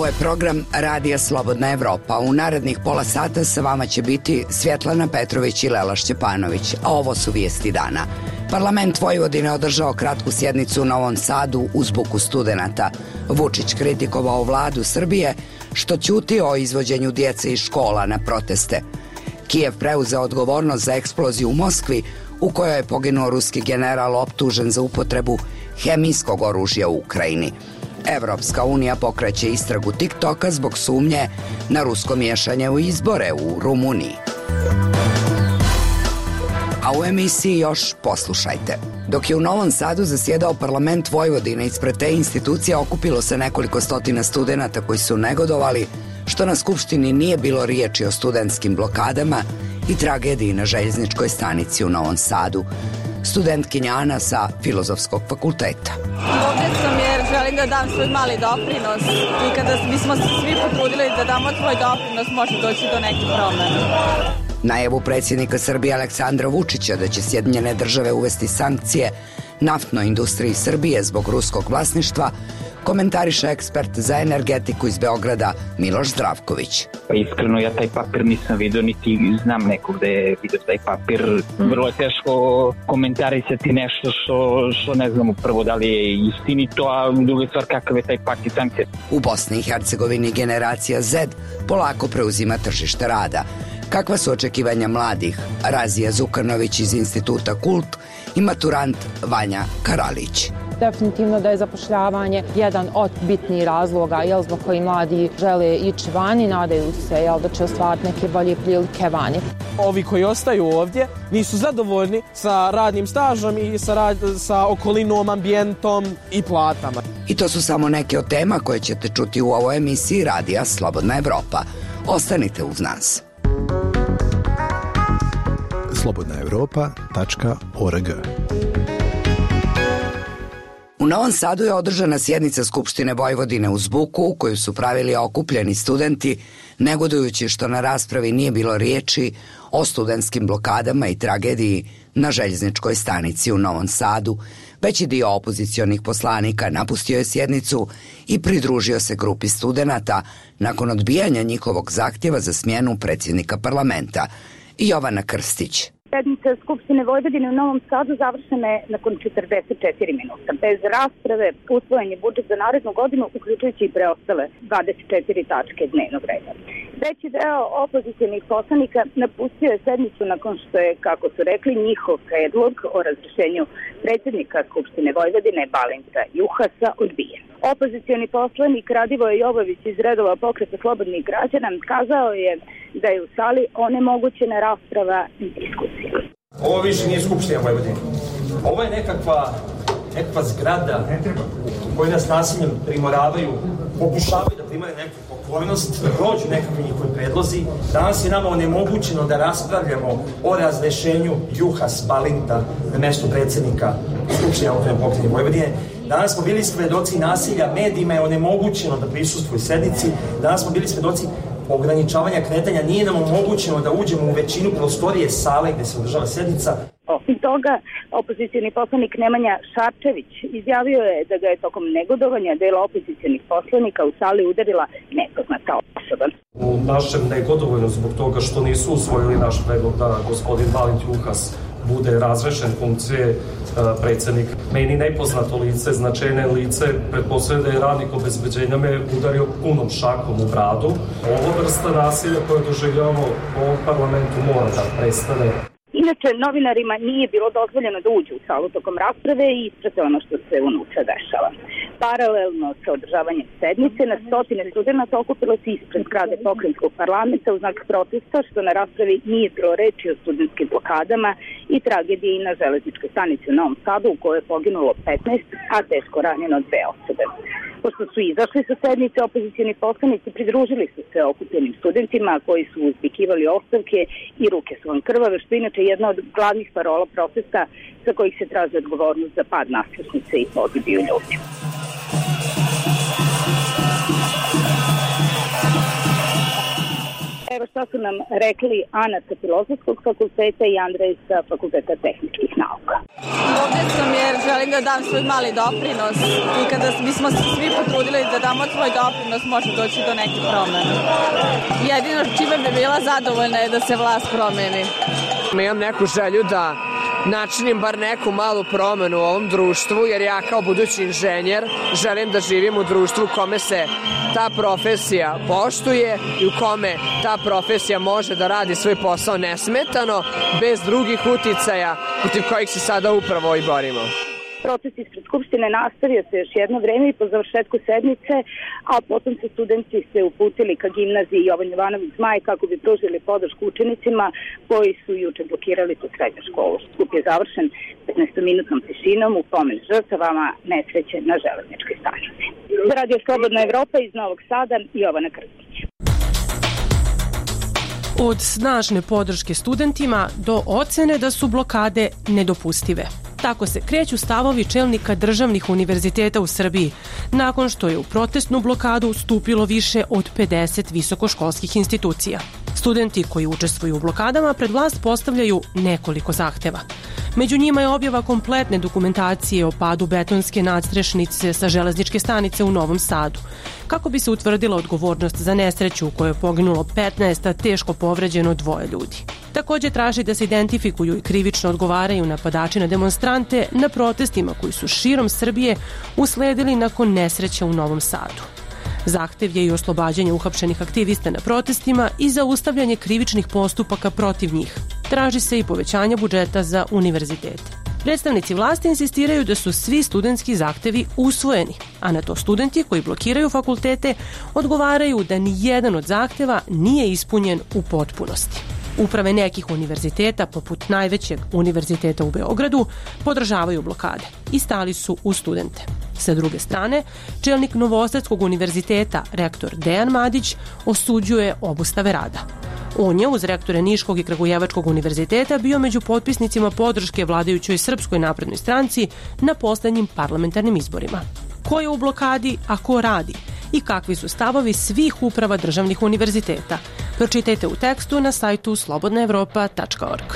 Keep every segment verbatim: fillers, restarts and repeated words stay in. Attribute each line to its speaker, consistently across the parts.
Speaker 1: Ovo je program Radija Slobodna Evropa. U narednih pola sata sa vama će biti Svjetlana Petrović i Lela Šćepanović, a ovo su vijesti dana. Parlament Vojvodine održao kratku sjednicu u Novom Sadu uz buku studenata. Vučić kritikovao vladu Srbije što ćuti o izvođenju djece iz škola na proteste. Kijev preuzeo odgovornost za eksploziju u Moskvi u kojoj je poginuo ruski general optužen za upotrebu hemijskog oružja u Ukrajini. Evropska unija pokreće istragu TikToka zbog sumnje na rusko miješanje u izbore u Rumuniji. A u emisiji još poslušajte. Dok je u Novom Sadu zasjedao parlament Vojvodine, ispred te institucije okupilo se nekoliko stotina studenata koji su negodovali što na skupštini nije bilo riječi o studentskim blokadama i tragediji na željezničkoj stanici u Novom Sadu. Studentkinja Ana sa Filozofskog fakulteta.
Speaker 2: Ovdje sam jer želim da dam svoj mali doprinos i kada bismo se svi potrudili da damo svoj doprinos može doći do nekih promjena.
Speaker 1: Najavu predsjednika Srbije Aleksandra Vučića da će Sjedinjene države uvesti sankcije naftnoj industriji Srbije zbog ruskog vlasništva komentariše ekspert za energetiku iz Beograda Miloš Zdravković.
Speaker 3: Pa iskreno ja taj papir nisam vidio, niti znam nekog da je vidio taj papir. Vrlo je teško komentarisati nešto što, što ne znamo prvo da li je istinito, a druga stvar kakav je taj paket sankcija.
Speaker 1: U Bosni i Hercegovini generacija Z polako preuzima tržište rada. Kakva su očekivanja mladih? Razija Zukanović iz Instituta Kult i maturant Vanja Karalić.
Speaker 4: Definitivno da je zapošljavanje jedan od bitnijih razloga jel, zbog koji mladi žele ići vani, nadaju se jel, da će ostvariti neke bolje prilike vani.
Speaker 5: Ovi koji ostaju ovdje nisu zadovoljni sa radnim stažom i sa, rad, sa okolinom, ambijentom i platama.
Speaker 1: I to su samo neke od tema koje ćete čuti u ovoj emisiji Radija Slobodna Evropa. Ostanite uz nas.
Speaker 6: slobodna evropa tačka org.
Speaker 1: U Novom Sadu je održana sjednica Skupštine Vojvodine uz buku u koju su pravili okupljeni studenti, negodujući što na raspravi nije bilo riječi o studentskim blokadama i tragediji na željezničkoj stanici u Novom Sadu. Veći dio opozicionih poslanika napustio je sjednicu i pridružio se grupi studenata nakon odbijanja njihovog zahtjeva za smjenu predsjednika parlamenta. Jovana Krstić.
Speaker 7: Sjednica Skupštine Vojvodine u Novom Sadu završena je nakon četrdeset četiri minuta. Bez rasprave usvojen je budžet za narednu godinu, uključujući i preostale dvadeset četiri tačke dnevnog reda. Veći deo opozicionih poslanika napustio je sednicu nakon što je, kako su rekli, njihov predlog o razrješenju predsjednika Skupštine Vojvodine Balinta Juhasa odbijen. Opozicioni poslanik Radivoje Jovović iz redova Pokreta slobodnih građana kazao je da je u sali onemogućena rasprava i diskusija.
Speaker 8: Ovo više nije Skupština Vojvodine. Ovo je nekakva, nekakva zgrada u kojoj nas nasiljem primoravaju, pokušavaju da primaju neku pokojnost, da prođu nekakvi njihovi predlozi. Danas je nama onemogućeno da raspravljamo o razrešenju Juhas Balinta na mjestu predsjednika Skupštine autonomne pokrajine Vojvodine. Danas smo bili svedoci nasilja, medijima je onemogućeno da prisustvuju sednici. Danas smo bili svedoci ograničavanja kretanja, nije nam omogućeno da uđemo u većinu prostorije sale gdje se održava sednica.
Speaker 7: Osim toga, opozicioni poslanik Nemanja Šarčević izjavio je da ga je tokom negodovanja dela opozicijonih poslanika u sali udarila nepoznata osoba.
Speaker 9: U našem negodovanju zbog toga što nisu usvojili naš predlog da gospodin Balint Juhas bude razrešen funkcije uh, predsjednika. Meni nepoznato lice, značajne lice, pretpostavljam da je radnik obezbeđenja me udario punom šakom u bradu. Ova vrsta nasilja koje doživljavamo u ovom parlamentu mora da prestane.
Speaker 7: Inače, novinarima nije bilo dozvoljeno da uđu u salu tokom rasprave i isprate ono što se unutra dešava. Paralelno sa održavanjem sednice, na stotine studenta okupilo se ispred zgrade pokrajinskog parlamenta u znak protesta što na raspravi nije bilo reči o studentskim blokadama i tragediji na železničkoj stanici u Novom Sadu u kojoj je poginulo petnaest, a teško ranjeno dve osobe. Pošto su izašli sa sednice, opozicioni poslanici pridružili su se okupljenim studentima koji su uzvikivali ostavke i ruke su vam krvave, što je inače jedna od glavnih parola protesta za kojih se traži odgovornost za pad naskrsnice i pogibiju ljudi. Evo što su nam rekli Ana sa Filozofskog fakulteta i Andrej sa Fakulteta tehničkih nauka.
Speaker 2: Ovdje sam jer želim da dam svoj mali doprinos i kada bismo se svi potrudili da damo svoj doprinos, može doći do nekih promena. Jedino čime bi bila zadovoljna je da se vlast promeni.
Speaker 10: Imam neku želju da načinim bar neku malu promenu u ovom društvu, jer ja kao budući inženjer želim da živim u društvu u kome se ta profesija poštuje i u kome ta profesija može da radi svoj posao nesmetano, bez drugih uticaja protiv kojih se sada upravo i borimo.
Speaker 7: Proces ispred Skupštine nastavio se još jedno vreme i po završetku sednice, a potom su studenti se uputili ka gimnaziji Jovan Jovanović Zmaj kako bi pružili podršku učenicima koji su juče blokirali tu srednju školu. Skup je završen petnaestominutnom tišinom u pomen žrtvama nesreće na železničkoj stanici. Za Radio Slobodna Evropa iz Novog Sada, Jovana Krstić.
Speaker 11: Od snažne podrške studentima do ocene da su blokade nedopustive. Tako se kreću stavovi čelnika državnih univerziteta u Srbiji, nakon što je u protestnu blokadu stupilo više od pedeset visokoškolskih institucija. Studenti koji učestvuju u blokadama pred vlast postavljaju nekoliko zahteva. Među njima je objava kompletne dokumentacije o padu betonske nadstrešnice sa železničke stanice u Novom Sadu, kako bi se utvrdila odgovornost za nesreću u kojoj je poginulo petnaest, a teško povređeno dvoje ljudi. Također traži da se identifikuju i krivično odgovaraju napadači na demonstrante na protestima koji su širom Srbije usledili nakon nesreće u Novom Sadu. Zahtev je i oslobađanje uhapšenih aktivista na protestima i zaustavljanje krivičnih postupaka protiv njih. Traži se i povećanje budžeta za univerzitete. Predstavnici vlasti insistiraju da su svi studentski zahtevi usvojeni, a na to studenti koji blokiraju fakultete odgovaraju da ni jedan od zahteva nije ispunjen u potpunosti. Uprave nekih univerziteta, poput najvećeg univerziteta u Beogradu, podržavaju blokade i stali su uz studente. Sa druge strane, čelnik Novosadskog univerziteta, rektor Dejan Madić, osuđuje obustave rada. On je uz rektore Niškog i Kragujevačkog univerziteta bio među potpisnicima podrške vladajućoj Srpskoj naprednoj stranci na poslednjim parlamentarnim izborima. Ko je u blokadi, a ko radi? I kakvi su stavovi svih uprava državnih univerziteta? Pročitajte u tekstu na sajtu slobodna evropa tačka org.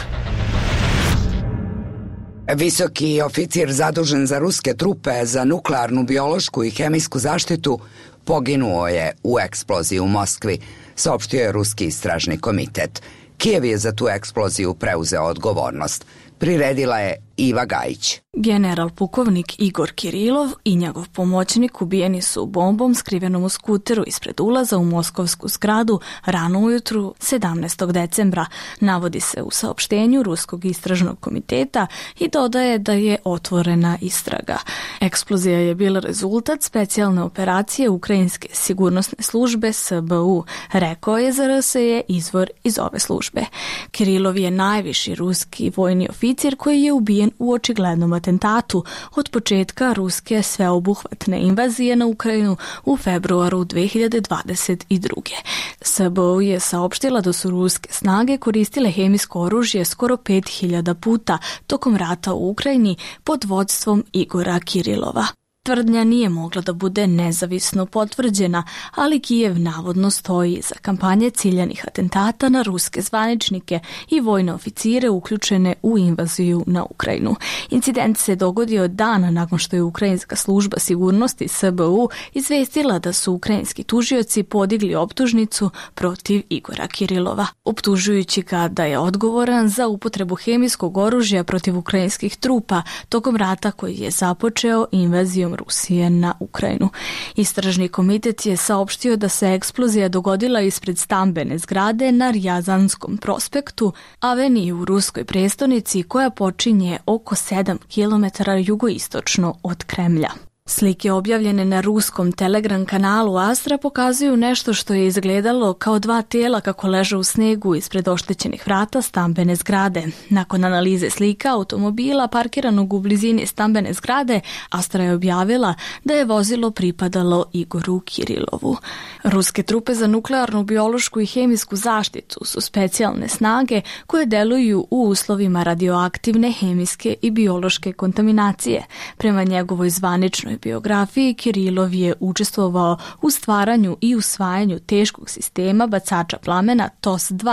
Speaker 1: Visoki oficir zadužen za ruske trupe za nuklearnu, biološku i hemijsku zaštitu poginuo je u eksploziji u Moskvi, saopštio je Ruski istražni komitet. Kijev je za tu eksploziju preuzeo odgovornost. Priredila je Iva Gajić.
Speaker 12: General pukovnik Igor Kirilov i njegov pomoćnik ubijeni su bombom skrivenom u skuteru ispred ulaza u moskovsku zgradu rano ujutru sedamnaestog decembra, navodi se u saopštenju Ruskog istražnog komiteta i dodaje da je otvorena istraga. Eksplozija je bila rezultat specijalne operacije Ukrajinske sigurnosne službe S B U, rekao je za R S je izvor iz ove službe. Kirilov je najviši ruski vojni oficir koji je ubijen u očiglednom atentatu od početka ruske sveobuhvatne invazije na Ukrajinu u februaru dve hiljade dvadeset druge. S B U je saopštila da su ruske snage koristile hemijsko oružje skoro pet hiljada puta tokom rata u Ukrajini pod vodstvom Igora Kirilova. Tvrdnja nije mogla da bude nezavisno potvrđena, ali Kijev navodno stoji za kampanje ciljanih atentata na ruske zvaničnike i vojne oficire uključene u invaziju na Ukrajinu. Incident se dogodio dan nakon što je Ukrajinska služba sigurnosti S B U izvestila da su ukrajinski tužioci podigli optužnicu protiv Igora Kirilova, optužujući ga da je odgovoran za upotrebu hemijskog oružja protiv ukrajinskih trupa tokom rata koji je započeo invazijom Rusije na Ukrajinu. Istražni komitet je saopštio da se eksplozija dogodila ispred stambene zgrade na Rjazanskom prospektu, aveniji u ruskoj prestonici koja počinje oko sedam kilometara jugoistočno od Kremlja. Slike objavljene na ruskom Telegram kanalu Astra pokazuju nešto što je izgledalo kao dva tela kako leže u snegu ispred oštećenih vrata stambene zgrade. Nakon analize slika automobila parkiranog u blizini stambene zgrade, Astra je objavila da je vozilo pripadalo Igoru Kirilovu. Ruske trupe za nuklearnu, biološku i hemijsku zaštitu su specijalne snage koje deluju u uslovima radioaktivne, hemijske i biološke kontaminacije. Prema njegovoj zvaničnoj biografiji, Kirilov je učestvovao u stvaranju i usvajanju teškog sistema bacača plamena T O S dva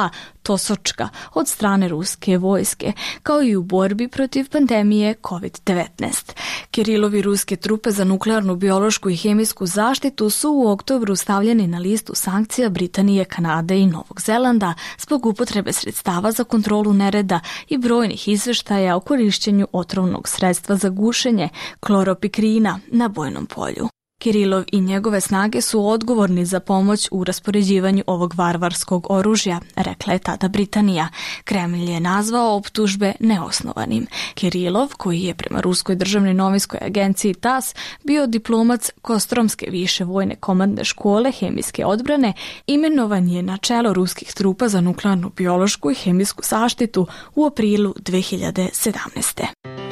Speaker 12: tosočka od strane ruske vojske, kao i u borbi protiv pandemije kovid devetnaest. Kirilovi ruske trupe za nuklearnu, biološku i hemijsku zaštitu su u oktobru stavljeni na listu sankcija Britanije, Kanade i Novog Zelanda zbog upotrebe sredstava za kontrolu nereda i brojnih izveštaja o korišćenju otrovnog sredstva za gušenje kloropikrina na bojnom polju. Kirilov i njegove snage su odgovorni za pomoć u raspoređivanju ovog varvarskog oružja, rekla je tada Britanija. Kremlj je nazvao optužbe neosnovanim. Kirilov, koji je prema ruskoj državnoj novinskoj agenciji T A S bio diplomac Kostromske više vojne komandne škole hemijske odbrane, imenovan je na čelo ruskih trupa za nuklearnu, biološku i hemijsku zaštitu u aprilu dve hiljade sedamnaeste.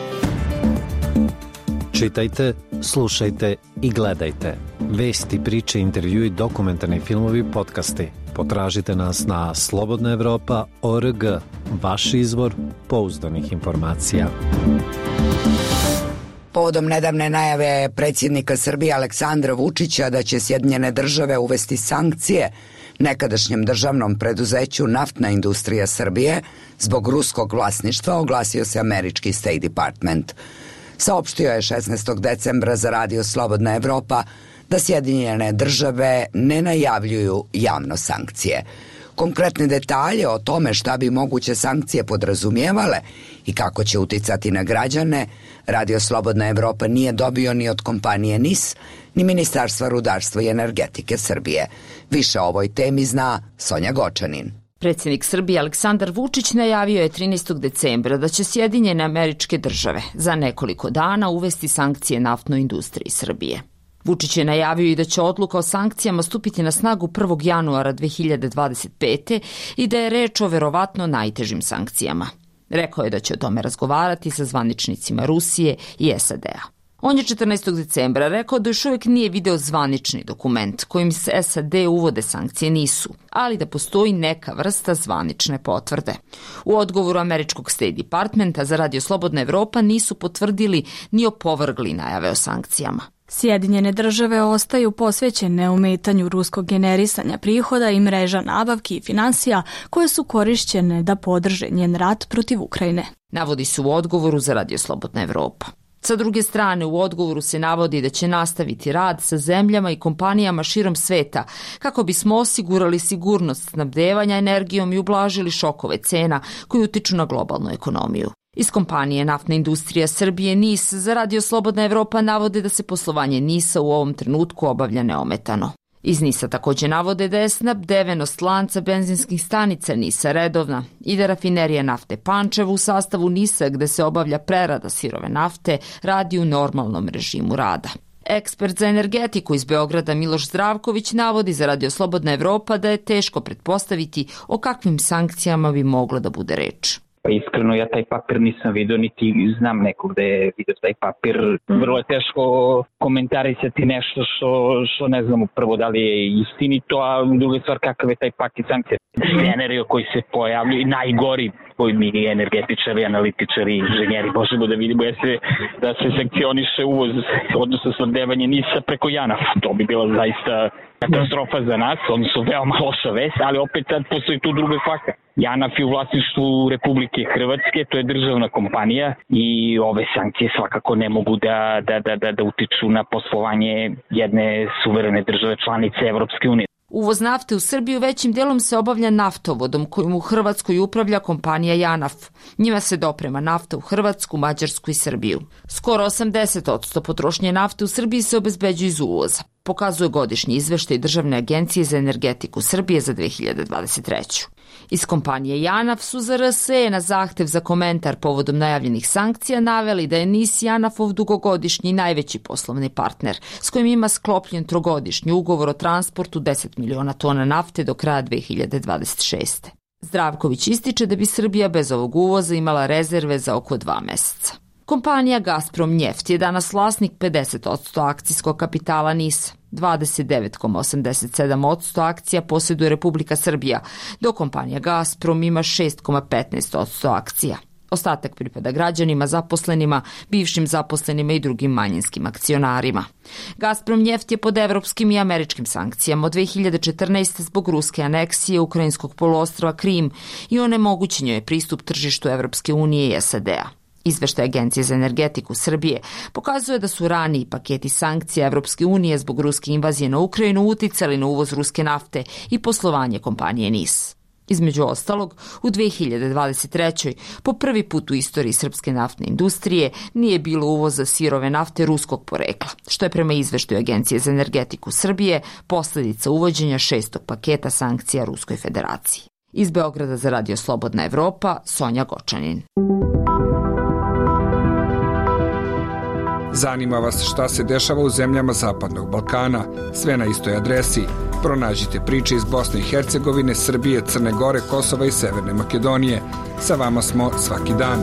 Speaker 13: Čitajte, slušajte i gledajte. Vesti, priče, intervjui, dokumentarni filmovi, podcasti. Potražite nas na slobodna evropa tačka org, vaš izvor pouzdanih informacija.
Speaker 1: Povodom nedavne najave predsjednika Srbije Aleksandra Vučića da će Sjedinjene države uvesti sankcije nekadašnjem državnom preduzeću Naftna industrija Srbije zbog ruskog vlasništva, oglasio se američki State Department. Saopštio je šesnaestog decembra za radio Slobodna Evropa da Sjedinjene države ne najavljuju javno sankcije. Konkretne detalje o tome šta bi moguće sankcije podrazumijevale i kako će uticati na građane, radio Slobodna Evropa nije dobio ni od kompanije N I S, ni Ministarstva rudarstva i energetike Srbije. Više o ovoj temi zna Sonja Gočanin.
Speaker 14: Predsjednik Srbije Aleksandar Vučić najavio je trinaestog decembra da će Sjedinjene Američke Države za nekoliko dana uvesti sankcije naftnoj industriji Srbije. Vučić je najavio i da će odluka o sankcijama stupiti na snagu prvog januara dve hiljade dvadeset pete. i da je reč o verovatno najtežim sankcijama. Rekao je da će o tome razgovarati sa zvaničnicima Rusije i S A D-a. On je četrnaestog decembra rekao da još uvijek nije video zvanični dokument kojim se S A D uvode sankcije nisu, ali da postoji neka vrsta zvanične potvrde. U odgovoru američkog State Departmenta za radio Slobodna Evropa nisu potvrdili ni opovrgli najave o sankcijama.
Speaker 12: Sjedinjene države ostaju posvećene ometanju ruskog generisanja prihoda i mreža nabavki i finansija koje su korišćene da podrže njen rat protiv Ukrajine.
Speaker 14: Navodi se u odgovoru za radio Slobodna Evropa. Sa druge strane, u odgovoru se navodi da će nastaviti rad sa zemljama i kompanijama širom sveta kako bismo osigurali sigurnost snabdevanja energijom i ublažili šokove cena koji utiču na globalnu ekonomiju. Iz kompanije Naftna industrija Srbije N I S za radio Slobodna Evropa navode da se poslovanje N I S-a u ovom trenutku obavlja neometano. Iz N I S-a također navode da je snabdevenost lanca benzinskih stanica N I S-a redovna i da rafinerija nafte Pančevo u sastavu N I S-a gde se obavlja prerada sirove nafte radi u normalnom režimu rada. Ekspert za energetiku iz Beograda Miloš Zdravković navodi za radio Slobodna Evropa da je teško pretpostaviti o kakvim sankcijama bi moglo da bude reč.
Speaker 3: Pa iskreno ja taj papir nisam vidio, niti znam nekog da je vidio taj papir. Vrlo je teško komentarisati nešto što, što ne znamo prvo da li je istinito, a druga stvar kakav je taj paket sankcija. Scenario koji se pojavljuju, najgori koji mi energetičari, analitičari, inženjeri možemo da vidimo jer se, da se sankcioniše uvoz, odnosno snabdevanje N I S-a preko Janafa. To bi bila zaista katastrofa za nas, odnosno veoma loša vest, ali opet sad postoji tu druga kvaka. Janaf je u vlasništvu Republike Hrvatske, to je državna kompanija i ove sankcije svakako ne mogu da, da, da, da, da utiču na poslovanje jedne suverene države članice Evropske unije.
Speaker 14: Uvoz nafte u Srbiju većim dijelom se obavlja naftovodom kojim u Hrvatskoj upravlja kompanija Janaf. Njima se doprema nafta u Hrvatsku, Mađarsku i Srbiju. Skoro osamdeset posto potrošnje nafte u Srbiji se obezbeđuje iz uvoza, pokazuje godišnji izveštaj Državne agencije za energetiku Srbije za dve hiljade dvadeset treću. Iz kompanije Janaf su za R S E na zahtev za komentar povodom najavljenih sankcija naveli da je N I S Janafov dugogodišnji najveći poslovni partner, s kojim ima sklopljen trogodišnji ugovor o transportu deset miliona tona nafte do kraja dve hiljade dvadeset šeste. Zdravković ističe da bi Srbija bez ovog uvoza imala rezerve za oko dva meseca. Kompanija Gazprom Njeft je danas vlasnik pedeset posto akcijskog kapitala N I S-a. dvadeset devet zarez osamdeset sedam posto akcija posjeduje Republika Srbija, dok kompanija Gazprom ima šest zarez petnaest posto akcija. Ostatak pripada građanima, zaposlenima, bivšim zaposlenima i drugim manjinskim akcionarima. Gazprom Njeft je pod evropskim i američkim sankcijama od dve hiljade četrnaeste. zbog ruske aneksije ukrajinskog poluostrva Krim i onemogućen je pristup tržištu Evropske unije i S A D-a. Izveštaj Agencije za energetiku Srbije pokazuje da su raniji paketi sankcija Evropske unije zbog ruske invazije na Ukrajinu uticali na uvoz ruske nafte i poslovanje kompanije N I S. Između ostalog, u dve hiljade dvadeset trećoj. po prvi put u istoriji srpske naftne industrije nije bilo uvoza sirove nafte ruskog porekla, što je prema izveštaju Agencije za energetiku Srbije posljedica uvođenja šestog paketa sankcija Ruskoj federaciji. Iz Beograda za Radio Slobodna Evropa, Sonja Gočanin.
Speaker 15: Zanima vas šta se dešava u zemljama Zapadnog Balkana? Sve na istoj adresi. Pronađite priče iz Bosne i Hercegovine, Srbije, Crne Gore, Kosova i Severne Makedonije. Sa vama smo svaki dan.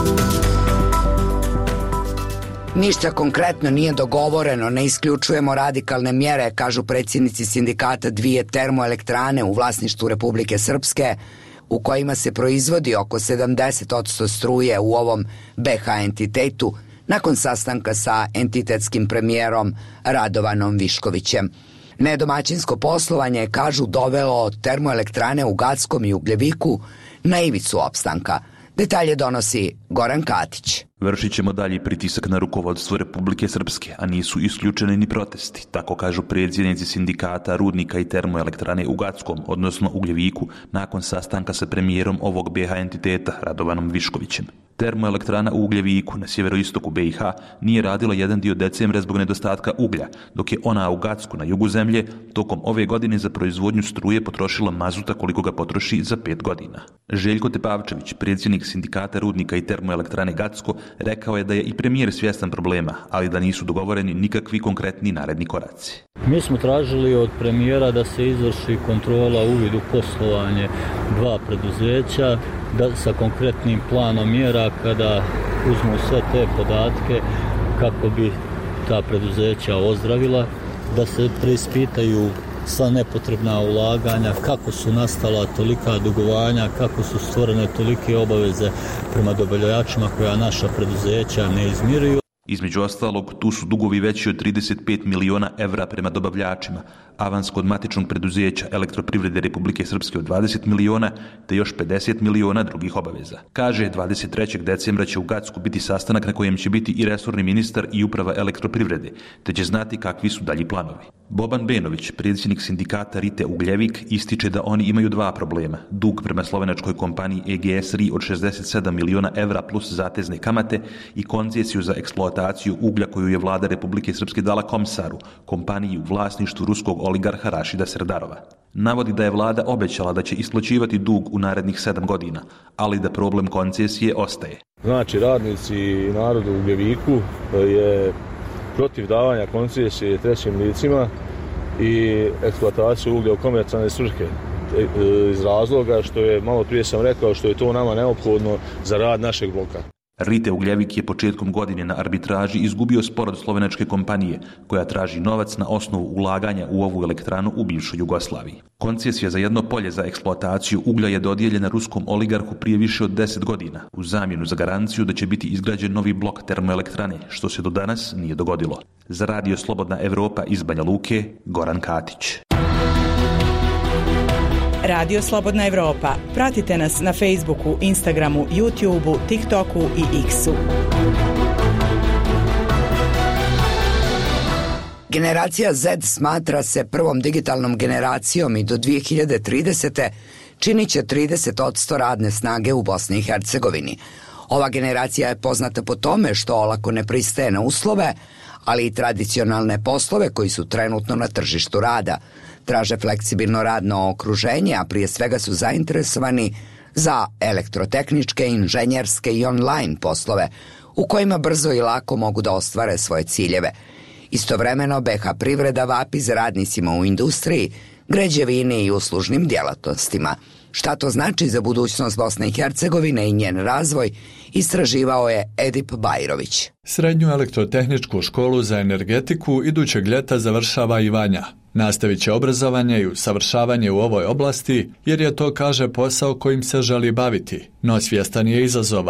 Speaker 1: Ništa konkretno nije dogovoreno, ne isključujemo radikalne mjere, kažu predsjednici sindikata dvije termoelektrane u vlasništvu Republike Srpske, u kojima se proizvodi oko sedamdeset posto struje u ovom B H entitetu, nakon sastanka sa entitetskim premijerom Radovanom Viškovićem. Nedomaćinsko poslovanje, kažu, dovelo termoelektrane u Gackom i Ugljeviku na ivicu opstanka. Detalje donosi Goran Katić.
Speaker 16: Vršit ćemo dalji pritisak na rukovodstvo Republike Srpske, a nisu isključeni ni protesti, tako kažu predsjednici sindikata rudnika i termoelektrane u Gackom, odnosno Ugljeviku, nakon sastanka sa premijerom ovog B H entiteta Radovanom Viškovićem. Termoelektrana u Ugljeviku na sjeveroistoku B i H nije radila jedan dio decembra zbog nedostatka uglja, dok je ona u Gacku na jugu zemlje tokom ove godine za proizvodnju struje potrošila mazuta koliko ga potroši za pet godina. Željko Tepavčević, predsjednik sindikata rudnika i termoelektrane Gacko, rekao je da je i premijer svjestan problema, ali da nisu dogovoreni nikakvi konkretni naredni koraci.
Speaker 17: Mi smo tražili od premijera da se izvrši kontrola uvid u poslovanje dva preduzeća, da sa konkretnim planom mjera kada uzmu sve te podatke kako bi ta preduzeća ozdravila, da se preispitaju sva nepotrebna ulaganja, kako su nastala tolika dugovanja, kako su stvorene tolike obaveze prema dobavljačima koja naša preduzeća ne izmiruju.
Speaker 16: Između ostalog, tu su dugovi veći od trideset pet miliona evra prema dobavljačima, avans kod matičnog preduzeća Elektroprivrede Republike Srpske od dvadeset miliona, te još pedeset miliona drugih obaveza. Kaže, dvadeset trećeg decembra će u Gacku biti sastanak na kojem će biti i resorni ministar i uprava Elektroprivrede, te će znati kakvi su dalji planovi. Boban Benović, predsjednik sindikata Rite Ugljevik, ističe da oni imaju dva problema. Dug prema slovenačkoj kompaniji E G S R I od šezdeset sedam miliona evra plus zatezne kamate i koncesiju za eksploataciju uglja koju je vlada Republike Srpske dala Komsaru, kompaniji u vlasništvu ruskog oligarha Rašida Serdarova. Navodi da je vlada obećala da će isplaćivati dug u narednih sedam godina, ali da problem koncesije ostaje.
Speaker 18: Znači, radnici i narod u Ugljeviku je protiv davanja koncesije trećim licima i eksploataciju uglja u komercijalne svrhe. Iz razloga što je, malo prije sam rekao, što je to nama neophodno za rad našeg bloka.
Speaker 16: Rite Ugljevik je početkom godine na arbitraži izgubio spor od slovenačke kompanije, koja traži novac na osnovu ulaganja u ovu elektranu u bivšoj Jugoslaviji. Koncesija za jedno polje za eksploataciju uglja je dodijeljena ruskom oligarhu prije više od deset godina, u zamjenu za garanciju da će biti izgrađen novi blok termoelektrane, što se do danas nije dogodilo. Za Radio Slobodna Evropa iz Banja Luke, Goran Katić.
Speaker 19: Radio Slobodna Evropa. Pratite nas na Facebooku, Instagramu, YouTubeu, TikToku i X-u.
Speaker 1: Generacija Z smatra se prvom digitalnom generacijom i do dvije hiljade tridesete. činit će trideset posto radne snage u Bosni i Hercegovini. Ova generacija je poznata po tome što olako ne pristaje na uslove, ali i tradicionalne poslove koji su trenutno na tržištu rada. Traže fleksibilno radno okruženje, a prije svega su zainteresovani za elektrotehničke, inženjerske i online poslove, u kojima brzo i lako mogu da ostvare svoje ciljeve. Istovremeno, B H privreda vapi za radnicima u industriji, građevini i uslužnim djelatnostima. Šta to znači za budućnost Bosne i Hercegovine i njen razvoj, istraživao je Edip Bajrović.
Speaker 20: Srednju elektrotehničku školu za energetiku idućeg ljeta završava i Vanja. Nastavit će obrazovanje i usavršavanje u ovoj oblasti, jer je to, kaže, posao kojim se želi baviti, no svjestan je izazova.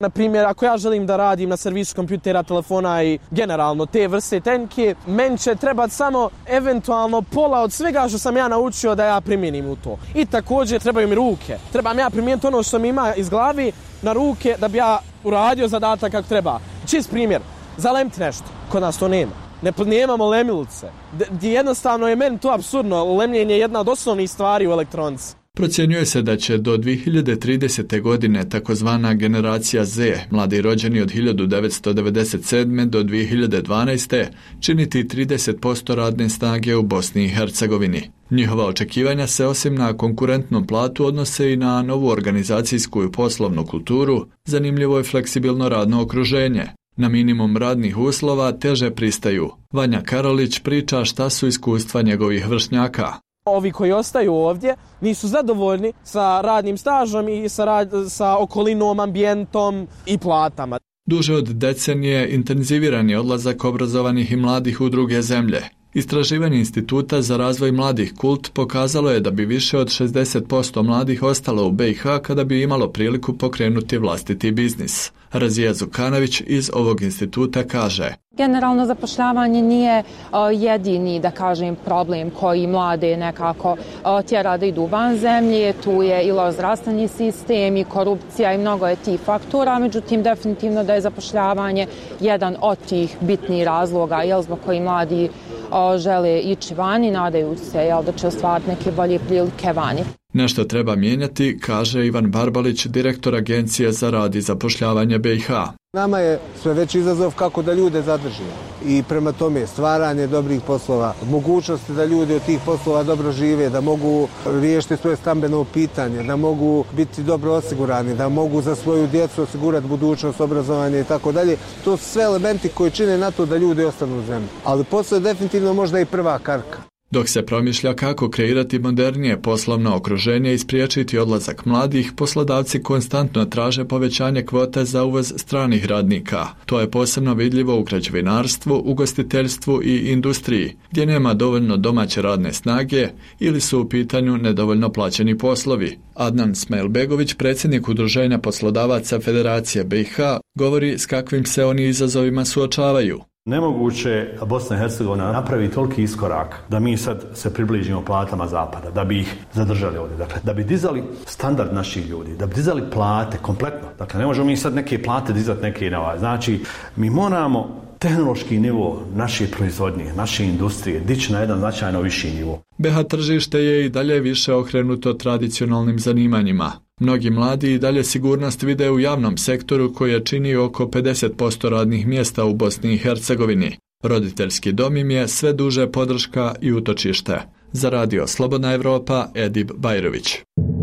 Speaker 5: Na primjer, ako ja želim da radim na servisu kompjutera, telefona i generalno te vrste tehnike, meni će trebati samo eventualno pola od svega što sam ja naučio da ja primjenim u to. I također trebaju mi ruke. Trebam ja primijeniti ono što mi ima iz glavi na ruke da bi ja uradio zadatak kako treba. Čist primjer, zalemiti nešto. Kod nas to nema. Ne, nemamo lemilice. D- jednostavno je meni to apsurdno. Lemljenje je jedna od osnovnih stvari u elektronici.
Speaker 20: Procjenjuje se da će do dvije hiljade tridesete. godine takozvana generacija Z, mladi rođeni od hiljadu devetsto devedeset sedme. do dvije hiljade dvanaeste. činiti trideset posto radne snage u Bosni i Hercegovini. Njihova očekivanja se osim na konkurentnu platu odnose i na novu organizacijsku i poslovnu kulturu, zanimljivo i fleksibilno radno okruženje. Na minimum radnih uslova teže pristaju. Vanja Karolić priča šta su iskustva njegovih vršnjaka.
Speaker 5: Ovi koji ostaju ovdje nisu zadovoljni sa radnim stažom i sa, rad, sa okolinom, ambijentom i platama.
Speaker 20: Duže od decenije intenziviran je odlazak obrazovanih i mladih u druge zemlje. Istraživanje Instituta za razvoj mladih Kult pokazalo je da bi više od šezdeset posto mladih ostalo u B i H kada bi imalo priliku pokrenuti vlastiti biznis. Razija Zukanović iz ovog instituta kaže:
Speaker 4: Generalno zapošljavanje nije uh, jedini, da kažem, problem koji mlade nekako uh, tjera da idu van zemlje. Tu je i loš zdravstveni sistem i korupcija i mnogo je tih faktora, međutim definitivno da je zapošljavanje jedan od tih bitnih razloga, jel, zbog koji mladi uh, žele ići vani, nadaju se, jel, da će ostvariti neke bolje prilike vani.
Speaker 20: Nešto treba mijenjati, kaže Ivan Barbalić, direktor Agencije za rad i zapošljavanje B i H.
Speaker 21: Nama je sve veći izazov kako da ljude zadržimo i prema tome stvaranje dobrih poslova, mogućnosti da ljudi od tih poslova dobro žive, da mogu riješiti svoje stambeno pitanje, da mogu biti dobro osigurani, da mogu za svoju djecu osigurati budućnost, obrazovanje i tako dalje. To su sve elementi koji čine na to da ljudi ostanu u zemlji. Ali posao je definitivno možda i prva karka.
Speaker 20: Dok se promišlja kako kreirati modernije poslovno okruženje i spriječiti odlazak mladih, poslodavci konstantno traže povećanje kvote za uvoz stranih radnika. To je posebno vidljivo u građevinarstvu, ugostiteljstvu i industriji, gdje nema dovoljno domaće radne snage ili su u pitanju nedovoljno plaćeni poslovi. Adnan Smejlbegović, predsjednik Udruženja poslodavaca Federacije B i H, govori s kakvim se oni izazovima suočavaju.
Speaker 22: Nemoguće Bosna i Hercegovina napravi toliki iskorak da mi sad se približimo platama zapada, da bi ih zadržali ovdje. Dakle, da bi dizali standard naših ljudi, da bi dizali plate kompletno. Dakle, ne možemo mi sad neke plate dizati neke na ovaj. Znači, mi moramo tehnološki nivo naše proizvodnje, naše industrije dići na jedan značajno viši nivo.
Speaker 20: B i H tržište je i dalje više okrenuto tradicionalnim zanimanjima. Mnogi mladi i dalje sigurnost vide u javnom sektoru koji čini oko pedeset posto radnih mjesta u Bosni i Hercegovini. Roditeljski dom im je sve duže podrška i utočište. Za radio Slobodna Evropa, Edib Bajrović.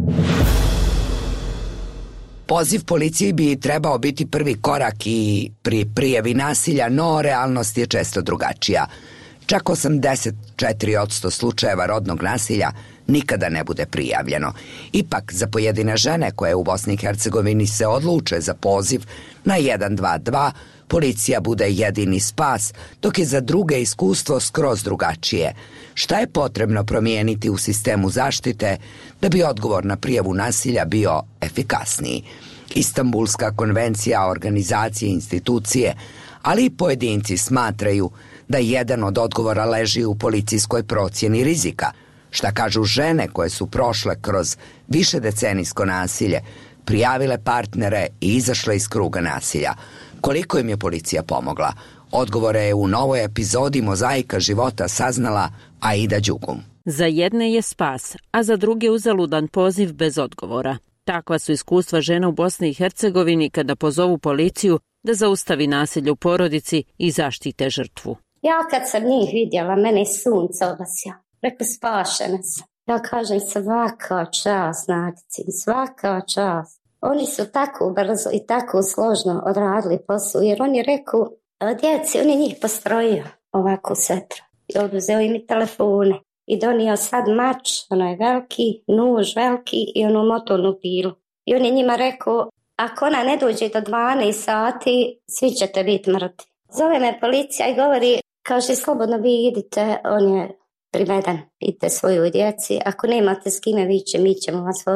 Speaker 1: Poziv policiji bi trebao biti prvi korak i pri prijavi nasilja, no realnost je često drugačija. Čak osamdeset četiri posto slučajeva rodnog nasilja nikada ne bude prijavljeno. Ipak, za pojedine žene koje u Bosni i Hercegovini se odluče za poziv na jedan dva dva, policija bude jedini spas, dok je za druge iskustvo skroz drugačije. Šta je potrebno promijeniti u sistemu zaštite da bi odgovor na prijavu nasilja bio efikasniji? Istanbulska konvencija, organizacije, institucije, ali i pojedinci smatraju da jedan od odgovora leži u policijskoj procjeni rizika. Šta kažu žene koje su prošle kroz višedecenijsko nasilje, prijavile partnere i izašle iz kruga nasilja? Koliko im je policija pomogla? Odgovore je u novoj epizodi Mozaika života saznala Aida Đugum.
Speaker 23: Za jedne je spas, a za druge uzaludan poziv bez odgovora. Takva su iskustva žena u Bosni i Hercegovini kada pozovu policiju da zaustavi nasilje u porodici i zaštite žrtvu.
Speaker 24: Ja kad sam njih vidjela, mene sunce obasja. Rekli, spašene sam. Ja kažem, svaka čast, Nadici, svaka čast. Oni su tako brzo i tako složno odradili posao, jer oni reku, djeci, oni njih postrojio ovako setro. I oduzeo im i telefone. I donio sad mač, onaj veliki, nuž veliki i onu motornu pilu. I on je njima rekao, ako ona ne dođe do dvanaest sati, svi ćete biti mrtvi. Zove me policija i govori, kaže, slobodno vi idite, on je priveden, idite svojoj djeci. Ako nemate s kime viće, mi ćemo vas voziti.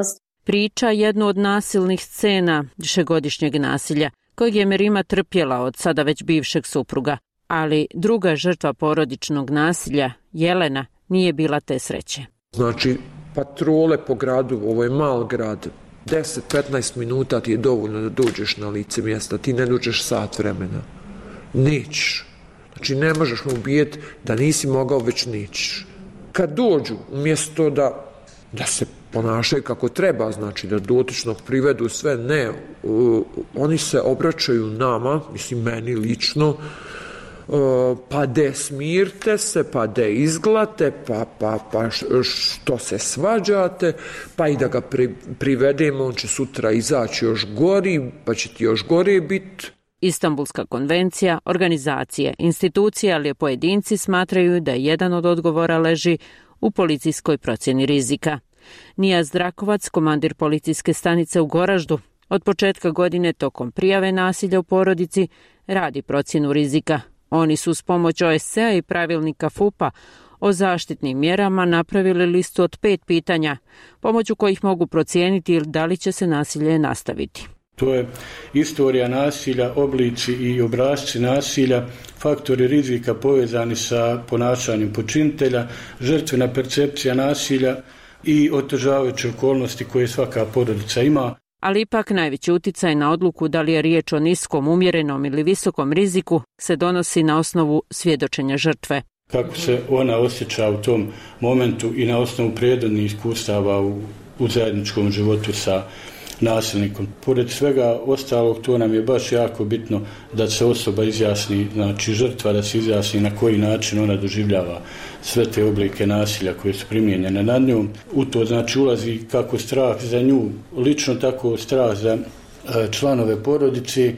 Speaker 23: priča jednu od nasilnih scena višegodišnjeg nasilja, kojeg je Merima trpjela od sada već bivšeg supruga. Ali druga žrtva porodičnog nasilja, Jelena, nije bila te sreće.
Speaker 2: Znači, patrole po gradu, ovo je mal grad, deset do petnaest minuta ti je dovoljno da dođeš na lice mjesta, ti ne dođeš sat vremena. Nećeš. Znači, ne možeš mu ubijeti da nisi mogao, već nećeš. Kad dođu, umjesto da, da se ponašaju kako treba, znači da dotičnog privedu sve, ne, uh, oni se obraćaju nama, mislim meni lično, Uh, pa de smirte se, pa de izglate, pa, pa, pa što se svađate, pa i da ga pri, privedemo, on će sutra izaći još gori, pa će ti još gore biti.
Speaker 23: Istanbulska konvencija, organizacije, institucije, ali i pojedinci smatraju da jedan od odgovora leži u policijskoj procjeni rizika. Nijaz Drakovac, komandir policijske stanice u Goraždu, od početka godine tokom prijave nasilja u porodici radi procjenu rizika. Oni su s pomoć O S C-a i pravilnika F U P-a o zaštitnim mjerama napravili listu od pet pitanja, pomoću kojih mogu procijeniti da li će se nasilje nastaviti.
Speaker 6: To je istorija nasilja, oblici i obrasci nasilja, faktori rizika povezani sa ponašanjem počinitelja, žrtvena percepcija nasilja i otežavajuće okolnosti koje svaka porodica ima.
Speaker 23: Ali ipak najveći uticaj na odluku da li je riječ o niskom, umjerenom ili visokom riziku se donosi na osnovu svjedočenja žrtve.
Speaker 6: Kako se ona osjeća u tom momentu i na osnovu prirodnih iskustava u, u zajedničkom životu sa nasilnikom. Pored svega ostalog, to nam je baš jako bitno da se osoba izjasni, znači žrtva da se izjasni na koji način ona doživljava sve te oblike nasilja koje su primijenjene nad njom. U to znači ulazi kako strah za nju, lično tako strah za članove porodice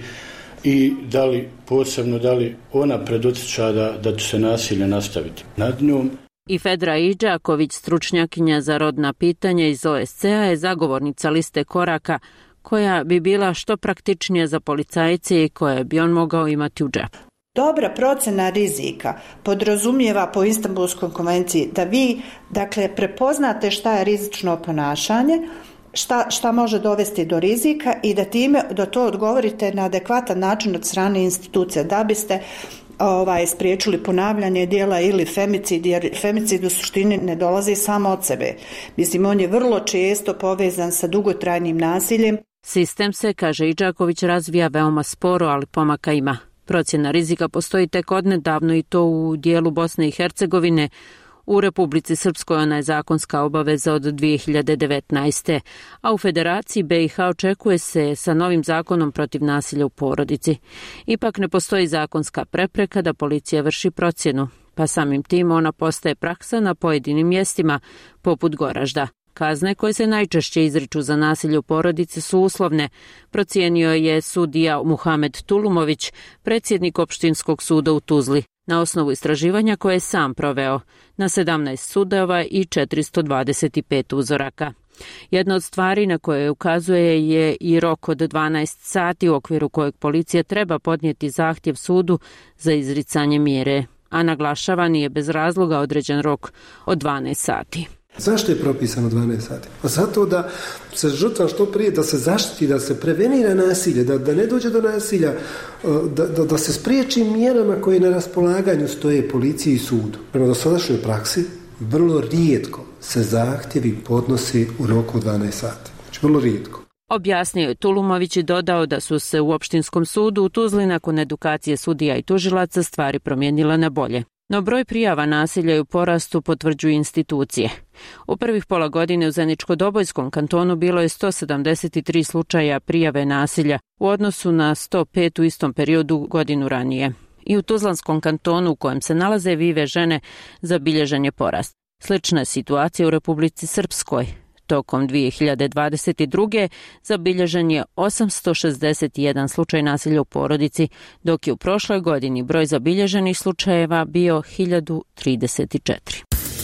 Speaker 6: i da li posebno da li ona predosjeća da, da će se nasilje nastaviti nad njom.
Speaker 23: I Fedra Iđaković, stručnjakinja za rodna pitanja iz O S C-a, je zagovornica liste koraka koja bi bila što praktičnija za policajce i koje bi on mogao imati u džepu.
Speaker 8: Dobra procena rizika podrazumijeva po Istanbulskoj konvenciji da vi, dakle, prepoznate šta je rizično ponašanje, šta, šta može dovesti do rizika i da time da to odgovorite na adekvatan način od strane institucija, da biste ovaj, spriječili ponavljanje dijela ili femicid, jer femicid u suštini ne dolazi samo od sebe. Mislim, on je vrlo često povezan sa dugotrajnim nasiljem.
Speaker 23: Sistem se, kaže Iđaković, razvija veoma sporo, ali pomaka ima. Procjena rizika postoji tek odnedavno i to u dijelu Bosne i Hercegovine. U Republici Srpskoj ona je zakonska obaveza od dvije hiljade devetnaeste. a u Federaciji B i H očekuje se sa novim zakonom protiv nasilja u porodici. Ipak ne postoji zakonska prepreka da policija vrši procjenu, pa samim tim ona postaje praksa na pojedinim mjestima, poput Goražda. Kazne koje se najčešće izriču za nasilje u porodici su uslovne, procijenio je sudija Muhamed Tulumović, predsjednik opštinskog suda u Tuzli, na osnovu istraživanja koje je sam proveo na sedamnaest sudova i četiristo dvadeset pet uzoraka. Jedna od stvari na koje ukazuje je i rok od dvanaest sati u okviru kojeg policija treba podnijeti zahtjev sudu za izricanje mjere, a naglašava nije bez razloga određen rok od dvanaest sati.
Speaker 9: Zašto je propisano dvanaest sati? Pa zato da se žrtva što prije, da se zaštiti, da se prevenira nasilje, da, da ne dođe do nasilja, da, da, da se spriječi mjerama koje na raspolaganju stoje policiji i sudu. Prema dosadašnjoj praksi, vrlo rijetko se zahtjevi podnosi u roku dvanaest sati. Znači, vrlo rijetko.
Speaker 23: Objasnio je Tulumović i dodao da su se u opštinskom sudu u Tuzli nakon edukacije sudija i tužilaca stvari promijenile na bolje. No broj prijava nasilja je u porastu, potvrđuju institucije. U prvih pola godine u Zeničko-Dobojskom kantonu bilo je sto sedamdeset tri slučaja prijave nasilja u odnosu na sto pet u istom periodu godinu ranije. I u Tuzlanskom kantonu u kojem se nalaze Vive žene zabilježen je porast. Slična je situacija u Republici Srpskoj. Tokom dvije hiljade dvadeset druge zabilježen je osamsto šezdeset jedan slučaj nasilja u porodici, dok je u prošloj godini broj zabilježenih slučajeva bio hiljadu trideset četiri.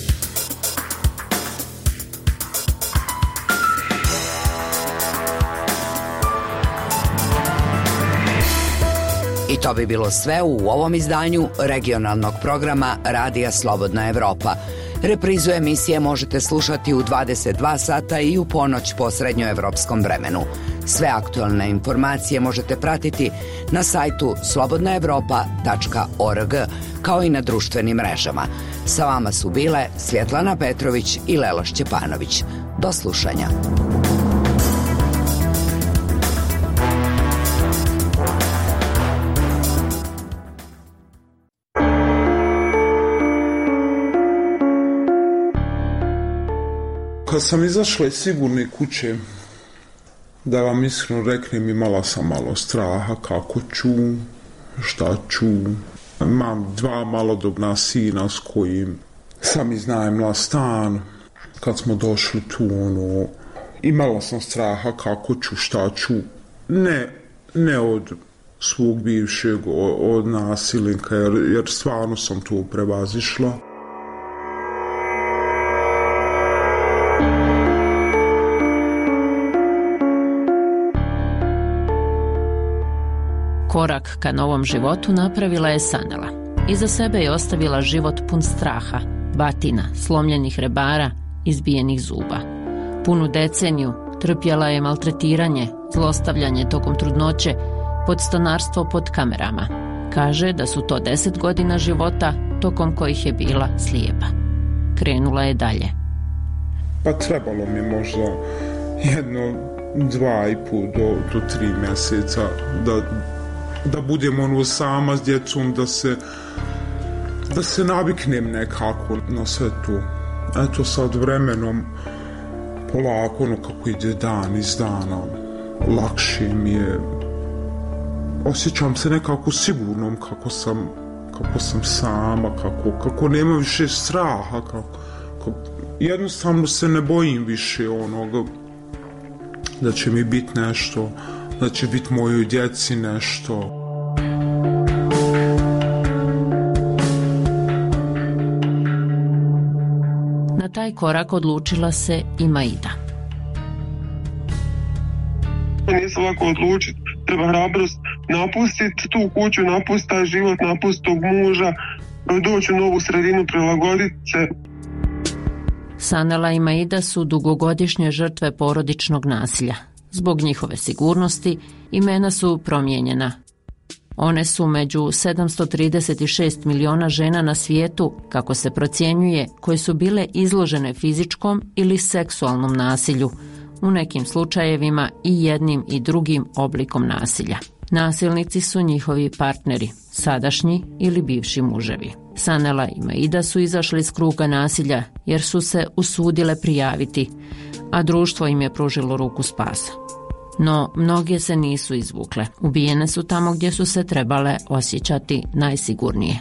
Speaker 1: I to bi bilo sve u ovom izdanju regionalnog programa Radija Slobodna Evropa. Reprizu emisije možete slušati u dvadeset dva sata i u ponoć po srednjoevropskom vremenu. Sve aktualne informacije možete pratiti na sajtu slobodna evropa tačka org, kao i na društvenim mrežama. Sa vama su bile Svjetlana Petrović i Lela Šćepanović. Do slušanja.
Speaker 2: Kad sam izašla iz sigurne kuće, da vam iskreno reknem, imala sam malo straha kako ću, šta ću. Imam dva malodobna sina s kojim sam iznajmila stan. Kad smo došli tu, ono, imala sam straha kako ću, šta ću. Ne, ne od svog bivšeg, od nasilnika, jer, jer stvarno sam to prevazišla.
Speaker 23: Korak ka novom životu napravila je Sanela. Iza sebe je ostavila život pun straha, batina, slomljenih rebara, izbijenih zuba. Punu deceniju trpjela je maltretiranje, zlostavljanje tokom trudnoće, podstanarstvo pod kamerama. Kaže da su to deset godina života tokom kojih je bila slijepa. Krenula je dalje.
Speaker 2: Pa trebalo mi možda jedno, dva i pol do, do tri mjeseca da da budem ono sama s djecom, da se da se naviknem nekako na sve to. Eto sad vremenom polako, ono kako ide dan iz dana, lakše mi je, osjećam se nekako sigurnom kako sam kako sam sama, kako, kako nema više straha, kako, kako, jednostavno se ne bojim više onoga da će mi biti nešto, da će biti mojoj djeci nešto.
Speaker 23: Na taj korak odlučila se i Maida.
Speaker 7: Nije se lako odlučiti, treba hrabrost napustiti tu kuću, napustiti taj život, napustiti tog muža, doći u novu sredinu, prilagoditi se.
Speaker 23: Sanela i Maida su dugogodišnje žrtve porodičnog nasilja. Zbog njihove sigurnosti imena su promijenjena. One su među sedamsto trideset šest miliona žena na svijetu, kako se procjenjuje, koje su bile izložene fizičkom ili seksualnom nasilju, u nekim slučajevima i jednim i drugim oblikom nasilja. Nasilnici su njihovi partneri, sadašnji ili bivši muževi. Sanela i Maida su izašli iz kruga nasilja jer su se usudile prijaviti, a društvo im je pružilo ruku spasa. No, mnoge se nisu izvukle. Ubijene su tamo gdje su se trebale osjećati najsigurnije.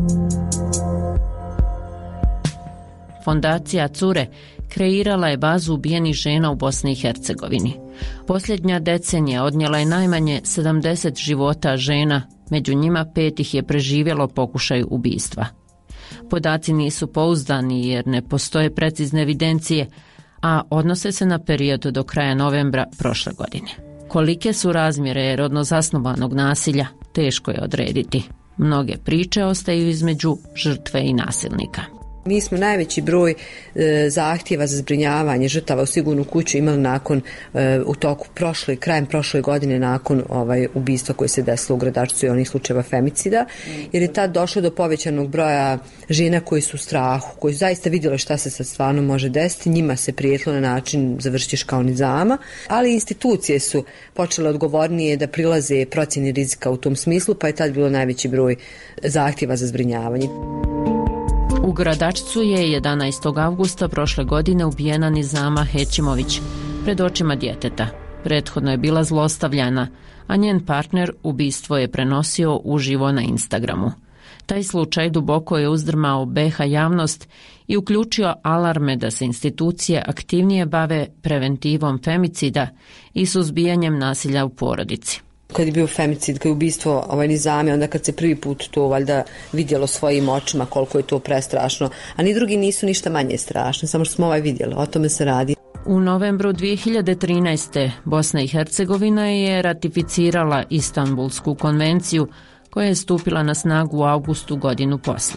Speaker 23: Fondacija Cure kreirala je bazu ubijenih žena u Bosni i Hercegovini. Posljednja decenija odnijela je najmanje sedamdeset života žena, među njima pet ih je preživjelo pokušaj ubistva. Podaci nisu pouzdani jer ne postoje precizne evidencije, a odnose se na period do kraja novembra prošle godine. Kolike su razmjere rodno zasnovanog nasilja, teško je odrediti. Mnoge priče ostaju između žrtve i nasilnika.
Speaker 10: Mi smo najveći broj e, zahtjeva za zbrinjavanje žrtava u sigurnu kuću imali nakon e, u toku prošle, krajem prošle godine nakon ovaj ubistva koje se desilo u Gradačcu i onih slučajeva femicida, jer je tad došlo do povećanog broja žena koji su u strahu, koji su zaista vidjeli šta se sad stvarno može desiti, njima se prijetilo na način završiš kao nizama, ali institucije su počele odgovornije da prilaze procjeni rizika u tom smislu, pa je tad bilo najveći broj zahtjeva za zbrinjavanje.
Speaker 23: U Gradačcu je jedanaestog avgusta prošle godine ubijena Nizama Hećimović pred očima djeteta. Prethodno je bila zlostavljana, a njen partner ubistvo je prenosio uživo na Instagramu. Taj slučaj duboko je uzdrmao be ha javnost i uključio alarme da se institucije aktivnije bave preventivom femicida i suzbijanjem nasilja u porodici.
Speaker 10: Kad je bio femicid, kad je ubistvo ovaj Nizame, onda kad se prvi put to valjda vidjelo svojim očima koliko je to prestrašno, a ni drugi nisu ništa manje strašni, samo što smo ovaj vidjeli, o tome se radi.
Speaker 23: U novembru dvije hiljade trinaeste. Bosna i Hercegovina je ratificirala Istanbulsku konvenciju koja je stupila na snagu u avgustu godinu poslije.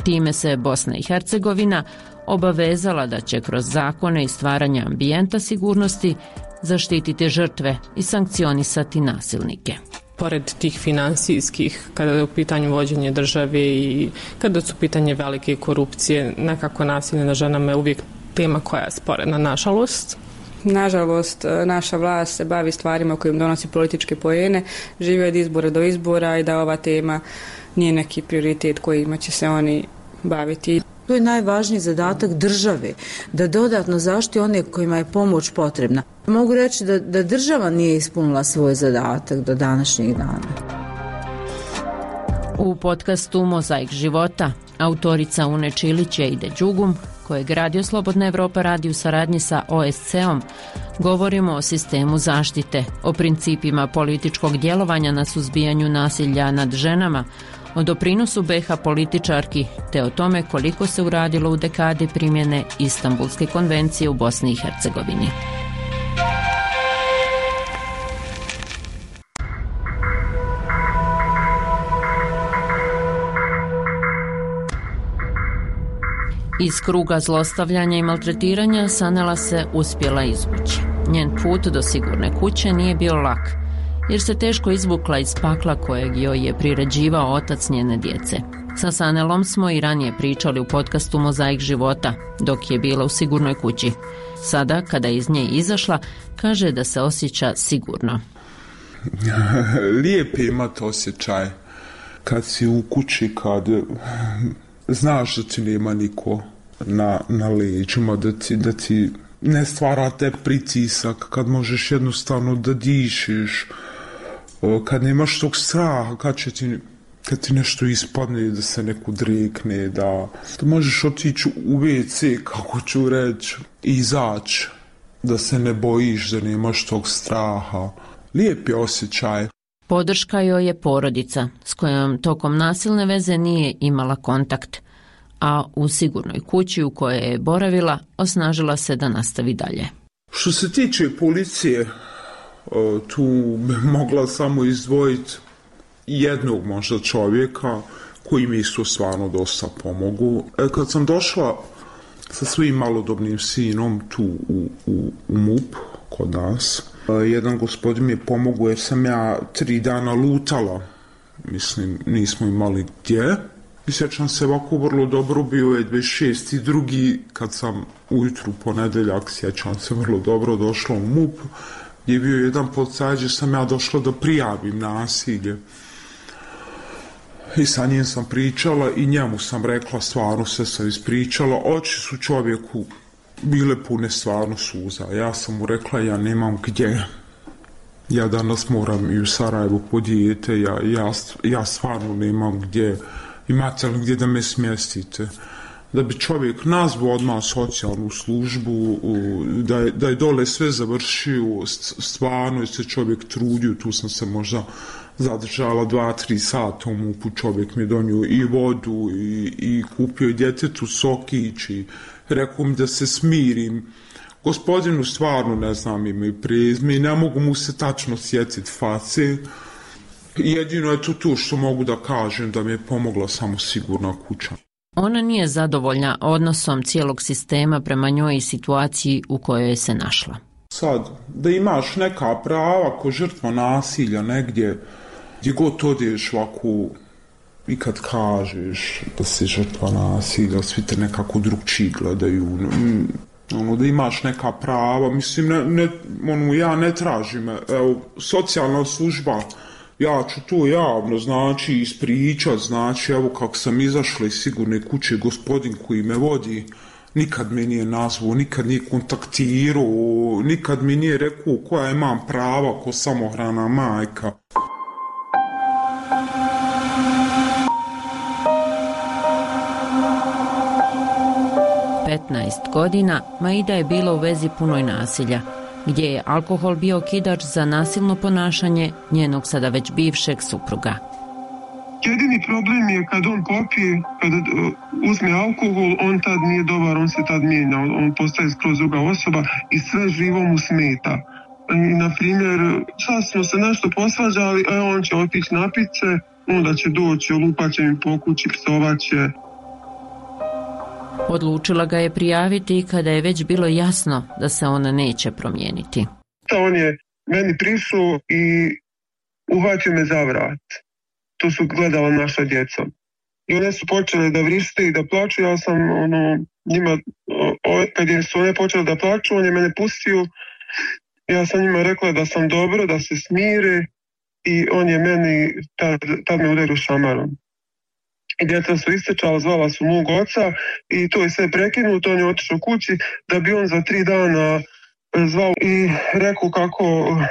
Speaker 23: Time se Bosna i Hercegovina obavezala da će kroz zakone i stvaranje ambijenta sigurnosti zaštititi žrtve i sankcionisati nasilnike.
Speaker 3: Pored tih finansijskih, kada je u pitanju vođenje države i kada su pitanje velike korupcije, nekako nasilje na ženama je uvijek tema koja je sporedna, nažalost.
Speaker 11: Nažalost, naša vlast se bavi stvarima kojim donosi političke poene, žive od izbora do izbora i da ova tema nije neki prioritet kojima će se oni baviti.
Speaker 12: To je najvažniji zadatak države, da dodatno zaštiti one kojima je pomoć potrebna. Mogu reći da, da država nije ispunila svoj zadatak do današnjeg dana.
Speaker 23: U podcastu Mozaik života autorica Une Čilić i Ide Đugum, kojeg Radio Slobodna Evropa radi u saradnji sa O S C-om, govorimo o sistemu zaštite, o principima političkog djelovanja na suzbijanju nasilja nad ženama, o doprinosu B iH političarki, te o tome koliko se uradilo u dekadi primjene Istanbulske konvencije u Bosni i Hercegovini. Iz kruga zlostavljanja i maltretiranja Sanela se uspjela izvući. Njen put do sigurne kuće nije bio lak, jer se teško izvukla iz pakla kojeg joj je priređivao otac njene djece. Sa Sanelom smo i ranije pričali u podcastu Mozaik života, dok je bila u sigurnoj kući. Sada, kada je iz nje izašla, kaže da se osjeća sigurno.
Speaker 2: Lijep je imati osjećaj kad si u kući, kad znaš da ti nema niko na, na leđima, da ti, da ti ne stvara te pritisak, kad možeš jednostavno da dišeš, kad nemaš tog straha, kad će ti, kad ti nešto ispadne, da se neko drekne, da, da možeš otići u ve ce, kako ću reći, i izaći, da se ne bojiš, da nemaš tog straha. Lijep je osjećaj.
Speaker 23: Podrška joj je porodica, s kojom tokom nasilne veze nije imala kontakt, a u sigurnoj kući u kojoj je boravila osnažila se da nastavi dalje.
Speaker 2: Što se tiče policije, tu bi mogla samo izdvojiti jednog možda čovjeka koji mi isto stvarno dosta pomogu. Kad sam došla sa svojim malodobnim sinom tu u, u, u M U P kod nas, jedan gospodin mi je pomogao jer sam ja tri dana lutala. Mislim, nismo imali gdje. I sjećam se ovako vrlo dobro, bio je dvadeset šesti drugi kad sam ujutru ponedeljak, sjećam se vrlo dobro, došla u M U P, gdje je bio jedan policaj, gdje sam ja došla da prijavim nasilje. I sa njim sam pričala i njemu sam rekla, stvarno se sam ispričala, oči su čovjeku bile pune stvarno suza. Ja sam mu rekla, ja nemam gdje. Ja danas moram i u Sarajevo po dijete, ja, ja, ja stvarno nemam gdje. Imate li gdje da me smjestite? Da bi čovjek nazvao odmah socijalnu službu, da je, da je dole sve završio, stvarno je se čovjek trudio, tu sam se možda zadržala dva, tri sata u M U P-u, čovjek mi je donio i vodu i, i kupio i djetetu sokić i rekao mi da se smirim. Gospodinu stvarno ne znam ime i prezime i ne mogu mu se tačno sjetiti face. Jedino je to tu što mogu da kažem da mi je pomogla samo sigurna kuća.
Speaker 23: Ona nije zadovoljna odnosom cijelog sistema prema njoj i situaciji u kojoj se našla.
Speaker 2: Sad, da imaš neka prava ko žrtva nasilja negdje, gdje god odeš ovako i kad kažeš da si žrtva nasilja, svi te nekako drugčiji gledaju. Ono, da imaš neka prava, mislim, ne, ne, ono, ja ne tražim, evo, socijalna služba, ja ću to javno, znači, ispričat, znači, evo kako sam izašla iz sigurne kuće, gospodin koji me vodi, nikad me nije nazvao, nikad nije kontaktirao, nikad mi nije rekao koja imam prava ko samohrana majka.
Speaker 23: petnaest godina Maida je bila u vezi punoj nasilja, gdje je alkohol bio okidač za nasilno ponašanje njenog sada već bivšeg supruga.
Speaker 7: Jedini problem je kad on popije, kad uzme alkohol, on tad nije dobar, on se tad mijenja, on postaje skroz druga osoba i sve živo mu smeta. I, na primjer, sad smo se nešto posvađali, a on će otići napit se, onda će doći, olupat će mi po kući, psovat će.
Speaker 23: Odlučila ga je prijaviti kada je već bilo jasno da se ona neće promijeniti.
Speaker 7: On je meni prišao i uhvatio me za vrat. To su gledala naša djeca. I one su počele da vrište i da plaču. Ja sam ono, njima, o, kad je su one počele da plaču, on je mene pustio. Ja sam njima rekla da sam dobro, da se smire i on je meni tad, tad me udario šamarom. I djeca su istečala, zvala su mog oca i to je sve prekinuto. On je otišao kući da bi on za tri dana zvao i rekao kako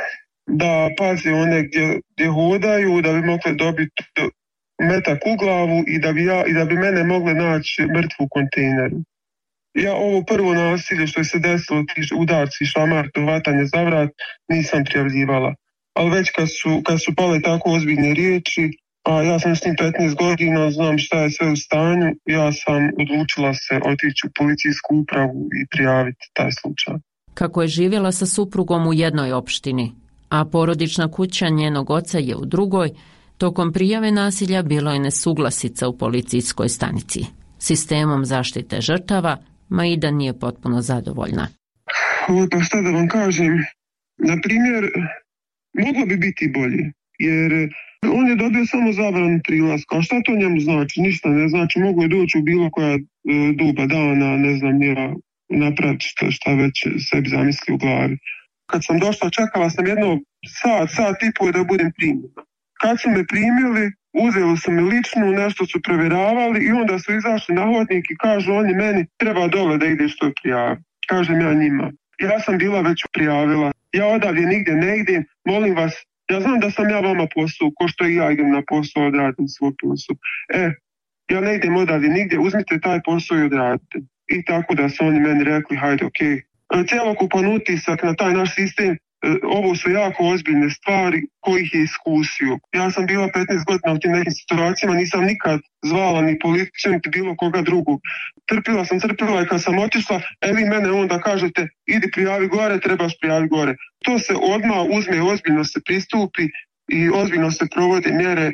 Speaker 7: da pazi one gdje, gdje hodaju, da bi mogli dobiti metak u glavu i da bi, ja, i da bi mene mogle naći mrtvu u kontejneru. Ja ovo prvo nasilje što je se desilo, ti udarci, šamar, hvatanje za vrat, nisam prijavljivala. Ali već kad su, kad su pale tako ozbiljne riječi, a ja sam s njim petnaest godina, znam šta je sve u stanju, ja sam odlučila se otići u policijsku upravu i prijaviti taj slučaj.
Speaker 23: Kako je živjela sa suprugom u jednoj opštini, a porodična kuća njenog oca je u drugoj, tokom prijave nasilja bilo je nesuglasica u policijskoj stanici. Sistemom zaštite žrtava Maida nije potpuno zadovoljna.
Speaker 7: O, pa šta da vam kažem, na primjer, moglo bi biti bolje, jer on je dobio samo zabranu prilaska, a šta to njemu znači? Ništa ne znači, mogu je doći u bilo koja e, doba dana, ne znam, ja napraviti šta, šta već sebi zamisli u glavi. Kad sam došla, čekala sam jedno sat, sat i pol da budem primljena. Kad su me primili, uzeli su me ličnu, nešto su provjeravali i onda su izašli na hodnik i kažu oni meni treba dole da ideš to prijaviti. Kažem ja njima. Ja sam bila već prijavila. Ja odavdje nigdje ne idem, molim vas, ja znam da sam ja vama posao, ko što i ja idem na posao, odradim svoj posao. E, ja ne idem odavdje nigdje, uzmite taj posao i odradite. I tako da su oni meni rekli, hajde, okej. Okay. Cijelokupan utisak na taj naš sistem, ovo su jako ozbiljne stvari kojih je iskusio. Ja sam bila petnaest godina u tim nekim situacijama, nisam nikad zvala ni političan, ni bilo koga drugog. Trpila sam, trpila i kad sam otišla, e vi mene onda kažete, idi prijavi gore, trebaš prijavi gore. To se odmah uzme, ozbiljno se pristupi i ozbiljno se provode mjere.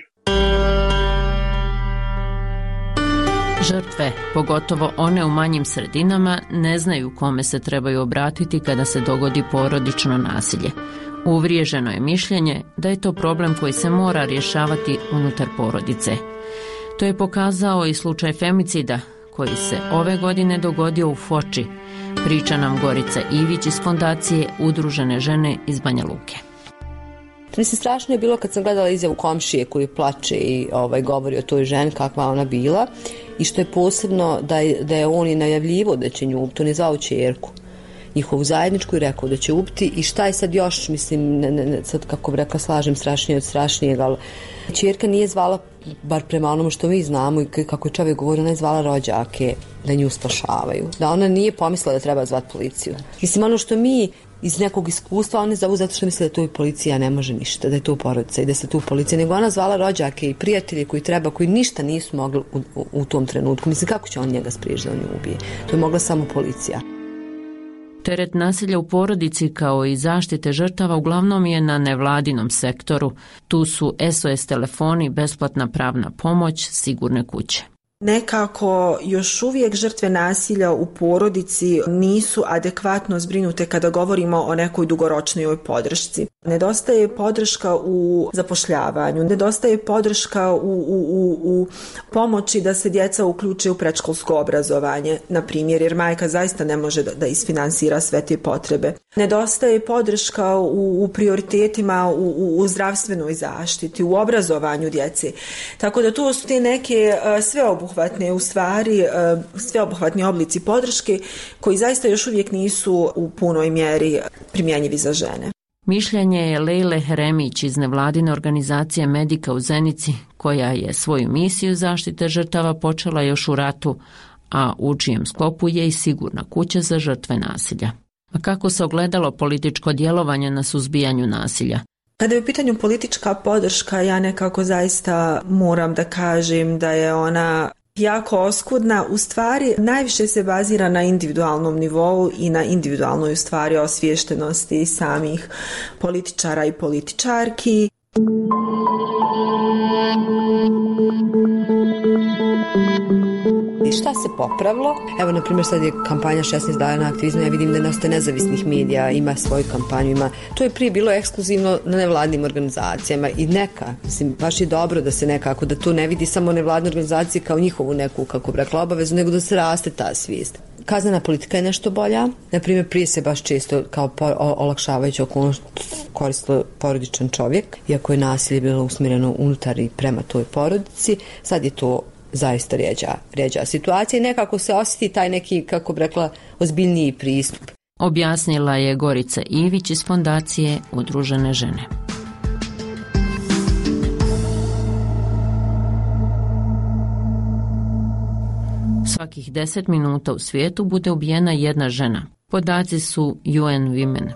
Speaker 23: Žrtve, pogotovo one u manjim sredinama, ne znaju kome se trebaju obratiti kada se dogodi porodično nasilje. Uvriježeno je mišljenje da je to problem koji se mora rješavati unutar porodice. To je pokazao i slučaj femicida koji se ove godine dogodio u Foči, priča nam Gorica Ivić iz fondacije Udružene žene iz Banja Luke.
Speaker 10: Mislim, strašno je bilo kad sam gledala izjavu komšije koji plače i ovaj, govori o toj ženi kakva ona bila i što je posebno da je, da je on i najavljivo da će nju ubiti, on je zvao čerku njihovu zajedničku i rekao da će ubiti i šta je sad još, mislim, ne, ne, sad kako bi rekla slažem strašnije od strašnijeg, ali čerka nije zvala, bar prema onome što mi znamo i kako je čovjek govorio, ona je zvala rođake da nju spašavaju, da ona nije pomislila da treba zvati policiju. Mislim, ono što mi iz nekog iskustva, oni zovu zato što misle da tu i policija ne može ništa, da je tu porodica i da se tu policija, nego ona zvala rođake i prijatelje koji treba, koji ništa nisu mogli u, u, u tom trenutku. Mislim, kako će on njega spriječiti da on nju ubije? To je mogla samo policija.
Speaker 23: Teret nasilja u porodici kao i zaštite žrtava uglavnom je na nevladinom sektoru. Tu su S O S telefoni, besplatna pravna pomoć, sigurne kuće.
Speaker 13: Nekako još uvijek žrtve nasilja u porodici nisu adekvatno zbrinute kada govorimo o nekoj dugoročnoj podršci. Nedostaje podrška u zapošljavanju, nedostaje podrška u, u, u, u pomoći da se djeca uključe u predškolsko obrazovanje, na primjer, jer majka zaista ne može da, da isfinansira sve te potrebe. Nedostaje podrška u, u prioritetima u, u, u zdravstvenoj zaštiti, u obrazovanju djece. Tako da to su te neke uh, sveobuhvatne, u stvari, uh, sveobuhvatni oblici podrške koji zaista još uvijek nisu u punoj mjeri primjenjivi za žene.
Speaker 23: Mišljenje je Lejle Heremić iz nevladine organizacije Medika u Zenici, koja je svoju misiju zaštite žrtava počela još u ratu, a u čijem sklopu je i sigurna kuća za žrtve nasilja. A kako se ogledalo političko djelovanje na suzbijanju nasilja?
Speaker 13: Kada je u pitanju politička podrška, ja nekako zaista moram da kažem da je ona jako oskudna, u stvari najviše se bazira na individualnom nivou i na individualnoj u stvari osviještenosti samih političara i političarki.
Speaker 10: šta se popravilo. Evo, na primjer, sad je kampanja šesnaest dana aktivizma, ja vidim da dosta nezavisnih medija ima svoju kampanju, ima. To je prije bilo ekskluzivno na nevladnim organizacijama i neka, mislim, baš je dobro da se nekako, da to ne vidi samo nevladne organizacije kao njihovu neku, kako bi rekla, obavezu, nego da se raste ta svijest. Kaznena politika je nešto bolja. Na primjer, prije se baš često kao olakšavajući okolnost koristilo porodičan čovjek, iako je nasilje bilo usmjereno unutar i prema toj porodici. Sad je to zaista rijeđa, rijeđa situacija i nekako se osjeti taj neki, kako bi rekla, ozbiljniji pristup.
Speaker 23: Objasnila je Gorica Ivić iz Fondacije Udružene žene. Svakih deset minuta u svijetu bude ubijena jedna žena. Podaci su U N Women.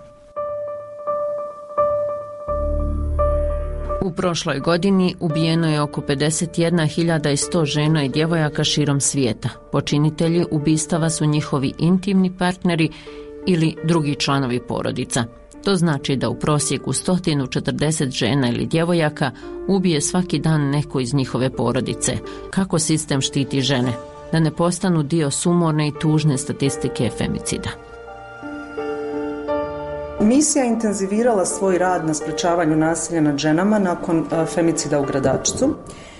Speaker 23: U prošloj godini ubijeno je oko pedeset jedna hiljada sto žena i djevojaka širom svijeta. Počinitelji ubistava su njihovi intimni partneri ili drugi članovi porodica. To znači da u prosjeku sto četrdeset žena ili djevojaka ubije svaki dan neko iz njihove porodice. Kako sistem štiti žene da ne postanu dio sumorne i tužne statistike femicida?
Speaker 14: Misija je intenzivirala svoj rad na sprečavanju nasilja nad ženama nakon femicida u Gradačcu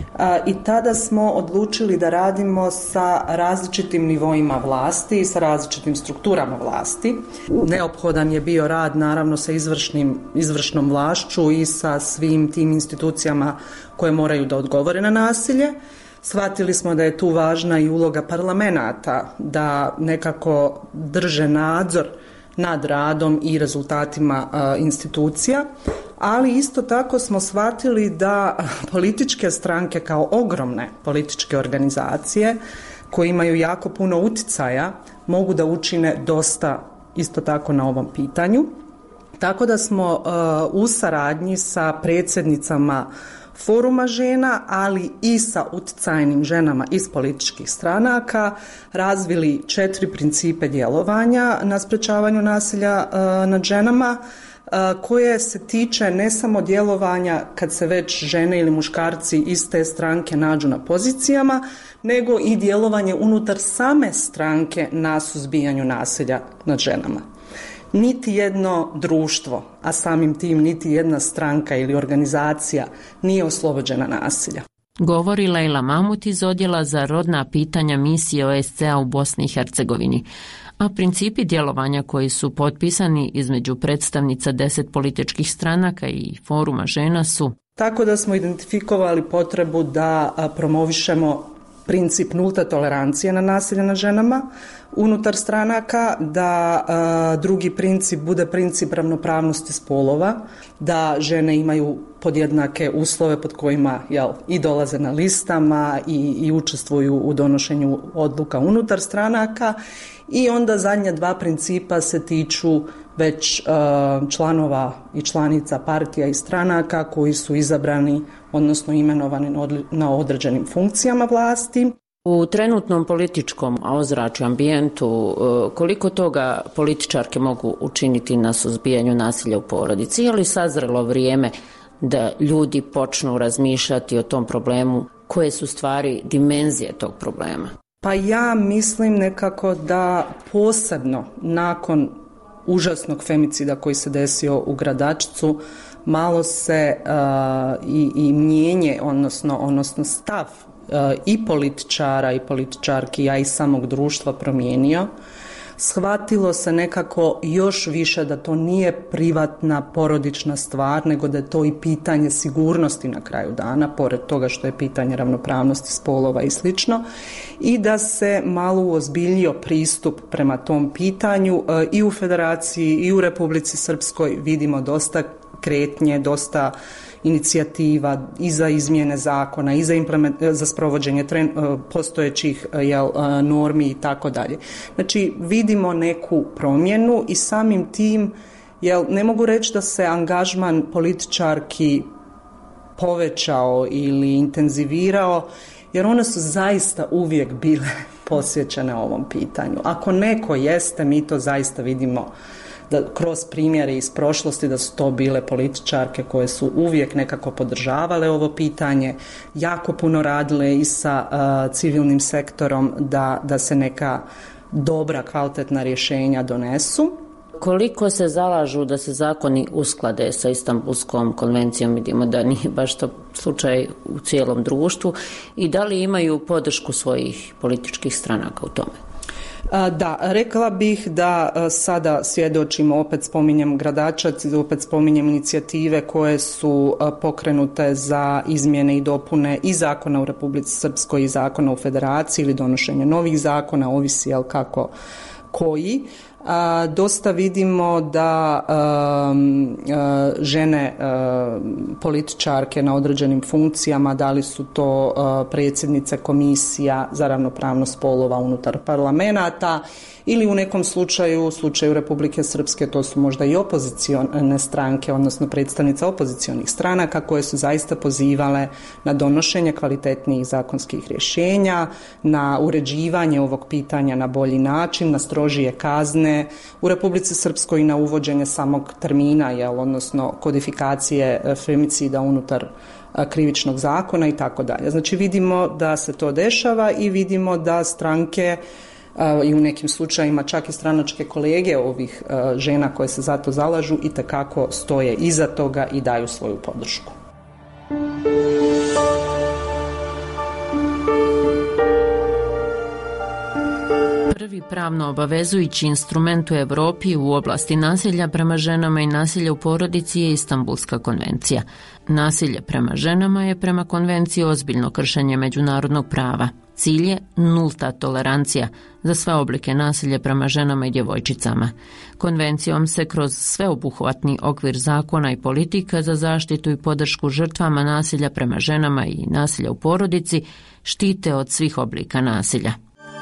Speaker 14: i tada smo odlučili da radimo sa različitim nivoima vlasti i sa različitim strukturama vlasti. Neophodan je bio rad naravno sa izvršnim, izvršnom vlašću i sa svim tim institucijama koje moraju da odgovore na nasilje. Shvatili smo da je tu važna i uloga parlamenata da nekako drže nadzor nad radom i rezultatima uh, institucija, ali isto tako smo shvatili da političke stranke kao ogromne političke organizacije koje imaju jako puno uticaja mogu da učine dosta isto tako na ovom pitanju. Tako da smo uh, u saradnji sa predsjednicama Foruma žena, ali i sa uticajnim ženama iz političkih stranaka razvili četiri principe djelovanja na sprečavanju nasilja uh, nad ženama uh, koje se tiče ne samo djelovanja kad se već žene ili muškarci iz te stranke nađu na pozicijama, nego i djelovanje unutar same stranke na suzbijanju nasilja nad ženama. Niti jedno društvo, a samim tim niti jedna stranka ili organizacija nije oslobođena nasilja.
Speaker 23: Govori Lejla Mamut iz Odjela za rodna pitanja misije O S C A u Bosni i Hercegovini. A principi djelovanja koji su potpisani između predstavnica deset političkih stranaka i Foruma žena su:
Speaker 14: tako da smo identifikovali potrebu da promovišemo princip nulte tolerancije na nasilje nad ženama unutar stranaka, da a, drugi princip bude princip ravnopravnosti spolova, da žene imaju podjednake uslove pod kojima jel, i dolaze na listama i, i učestvuju u donošenju odluka unutar stranaka, i onda zadnja dva principa se tiču već a, članova i članica partija i stranaka koji su izabrani, odnosno imenovani na određenim funkcijama vlasti.
Speaker 23: U trenutnom političkom ozračju, ambijentu, koliko toga političarke mogu učiniti na suzbijanju nasilja u porodici? Je li sazrelo vrijeme da ljudi počnu razmišljati o tom problemu? Koje su stvari dimenzije tog problema?
Speaker 14: Pa ja mislim nekako da posebno nakon užasnog femicida koji se desio u Gradačcu malo se uh, i, i mijenje, odnosno, odnosno stav uh, i političara i političarki, a i samog društva promijenio. Shvatilo se nekako još više da to nije privatna porodična stvar, nego da je to i pitanje sigurnosti na kraju dana, pored toga što je pitanje ravnopravnosti spolova i slično, i da se malo uozbiljio pristup prema tom pitanju. I u Federaciji i u Republici Srpskoj vidimo dosta kretnje, dosta inicijativa i za izmjene zakona i za, implement, za sprovođenje tren, postojećih jel, normi i tako dalje. Znači vidimo neku promjenu i samim tim jel, ne mogu reći da se angažman političarki povećao ili intenzivirao, jer one su zaista uvijek bile posvećene ovom pitanju. Ako neko jeste, mi to zaista vidimo da kroz primjere iz prošlosti da su to bile političarke koje su uvijek nekako podržavale ovo pitanje, jako puno radile i sa uh, civilnim sektorom da, da se neka dobra, kvalitetna rješenja donesu.
Speaker 23: Koliko se zalažu da se zakoni usklade sa Istanbulskom konvencijom, vidimo da nije baš to slučaj u cijelom društvu, i da li imaju podršku svojih političkih stranaka u tome?
Speaker 14: Da, rekla bih da sada svjedočimo, opet spominjem Gradačac, opet spominjem inicijative koje su pokrenute za izmjene i dopune i zakona u Republici Srpskoj i zakona u Federaciji ili donošenje novih zakona, ovisi jel kako koji. A, dosta vidimo da a, a, žene a, političarke na određenim funkcijama, da li su to a, predsjednice komisija za ravnopravnost spolova unutar parlamenata ili u nekom slučaju, u slučaju Republike Srpske, to su možda i opozicione stranke, odnosno predstavnice opozicionih stranaka koje su zaista pozivale na donošenje kvalitetnijih zakonskih rješenja, na uređivanje ovog pitanja na bolji način, na strožije kazne u Republici Srpskoj i na uvođenje samog termina, jel, odnosno kodifikacije femicida unutar krivičnog zakona i tako dalje. Znači vidimo da se to dešava i vidimo da stranke i u nekim slučajima čak i stranačke kolege ovih žena koje se za to zalažu i tekako stoje iza toga i daju svoju podršku.
Speaker 23: Prvi pravno obavezujući instrument u Europi u oblasti nasilja prema ženama i nasilja u porodici je Istanbulska konvencija. Nasilje prema ženama je prema konvenciji ozbiljno kršenje međunarodnog prava. Cilj je nulta tolerancija za sve oblike nasilja prema ženama i djevojčicama. Konvencijom se kroz sveobuhvatni okvir zakona i politika za zaštitu i podršku žrtvama nasilja prema ženama i nasilja u porodici štite od svih oblika nasilja.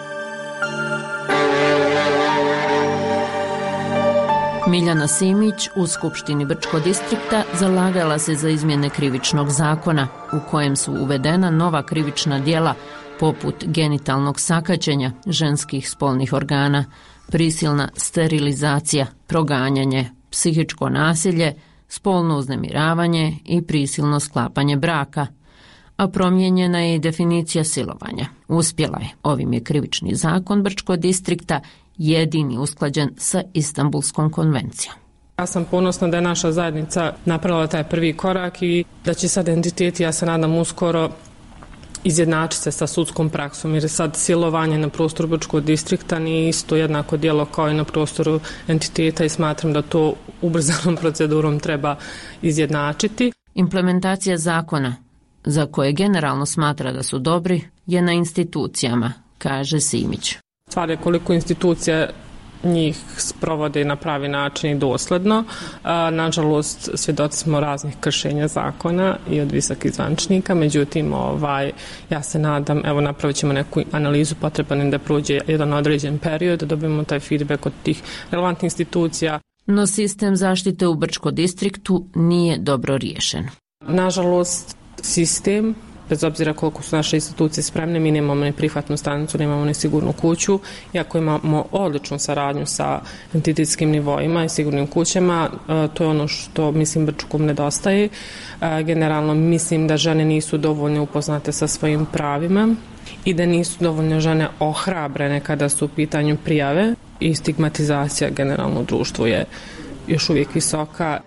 Speaker 23: Miljana Simić u Skupštini Brčkog distrikta zalagala se za izmjene krivičnog zakona u kojem su uvedena nova krivična djela poput genitalnog sakaćenja ženskih spolnih organa, prisilna sterilizacija, proganjanje, psihičko nasilje, spolno uznemiravanje i prisilno sklapanje braka, a promijenjena je i definicija silovanja. Uspjela je. Ovim je krivični zakon Brčkog distrikta jedini usklađen sa Istanbulskom konvencijom.
Speaker 3: Ja sam ponosna da je naša zajednica napravila taj prvi korak i da će sad entiteti, ja se nadam, uskoro izjednačiti se sa sudskom praksom, jer sad silovanje na prostoru Brčkog distrikta nije isto jednako djelo kao i na prostoru entiteta i smatram da to ubrzanom procedurom treba izjednačiti.
Speaker 23: Implementacija zakona, za koje generalno smatra da su dobri, je na institucijama, kaže Simić.
Speaker 3: Stvar je koliko institucija njih sprovode na pravi način i dosledno. Nažalost, svjedoci smo raznih kršenja zakona i od visokih zvaničnika, međutim, ovaj, ja se nadam, evo napravit ćemo neku analizu, potreban da prođe jedan određen period, da dobijemo taj feedback od tih relevantnih institucija.
Speaker 23: No sistem zaštite u Brčkom distriktu nije dobro riješen.
Speaker 3: Nažalost, sistem, bez obzira koliko su naše institucije spremne, mi nemamo ni prihvatnu stanicu, nemamo ni sigurnu kuću, iako imamo odličnu saradnju sa entitetskim nivoima i sigurnim kućama, to je ono što, mislim, Brčkom nedostaje. Generalno, mislim da žene nisu dovoljno upoznate sa svojim pravima i da nisu dovoljno žene ohrabrene kada su u pitanju prijave i stigmatizacija generalno u društvu je još uvijek visoka.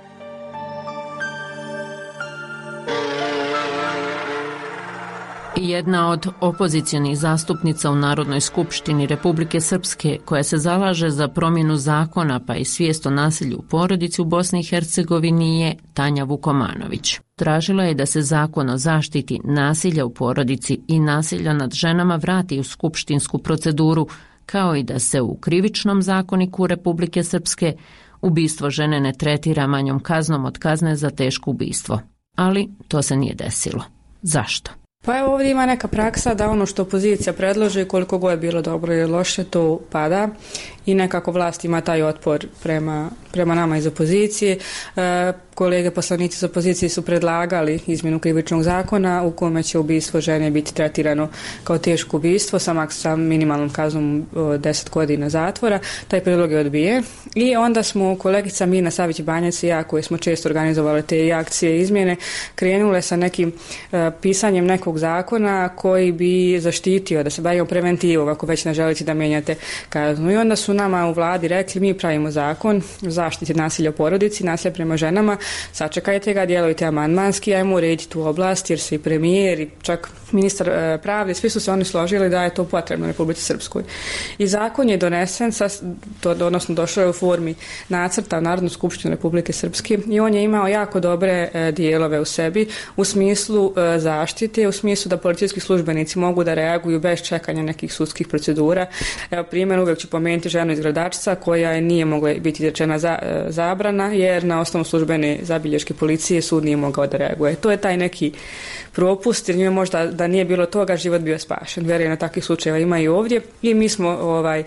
Speaker 23: Jedna od opozicionih zastupnica u Narodnoj skupštini Republike Srpske, koja se zalaže za promjenu zakona pa i svijest o nasilju u porodici u Bosni i Hercegovini, je Tanja Vukomanović. Tražila je da se zakon o zaštiti nasilja u porodici i nasilja nad ženama vrati u skupštinsku proceduru, kao i da se u krivičnom zakoniku Republike Srpske ubistvo žene ne tretira manjom kaznom od kazne za teško ubistvo. Ali to se nije desilo. Zašto?
Speaker 11: Pa evo, ovdje ima neka praksa da ono što opozicija predloži, koliko god je bilo dobro ili loše, to pada i nekako vlast ima taj otpor prema, prema nama iz opozicije. E, kolege poslanici iz opozicije su predlagali izmjenu krivičnog zakona u kome će ubistvo žene biti tretirano kao teško ubistvo sa, sa minimalnom kaznom deset godina zatvora. Taj prijedlog je odbijen i onda smo kolegica Mirna Savić-Banjac i ja, koji smo često organizovali te akcije izmjene, krenule sa nekim e, pisanjem nekog zakona koji bi zaštitio, da se bavimo preventivom ako već ne želite da mijenjate kaznu. I onda su nama u vladi rekli, mi pravimo zakon o zaštiti nasilja u porodici, nasilja prema ženama, sačekajte ga, djelujte amandmanski, ajmo urediti tu oblast, jer se i premijer i čak ministar e, pravde, svi su se oni složili da je to potrebno u Republici Srpskoj. I zakon je donesen, sa, to, odnosno došao je u formi nacrta u Narodnu skupštinu Republike Srpske i on je imao jako dobre e, dijelove u sebi u smislu e, zaštite, u smislu da policijski službenici mogu da reaguju bez čekanja nekih sudskih procedura. Evo primjer, uvijek ću pomenuti ženu iz Gradačca koja nije mogla biti izrečena za, e, zabrana jer na osnovu službene zabilješke policije sud nije mogao da reaguje. To je taj neki propust, jer njima možda da nije bilo toga život bio spašen. Vjerujem, na takvih slučajeva ima i ovdje i mi smo ovaj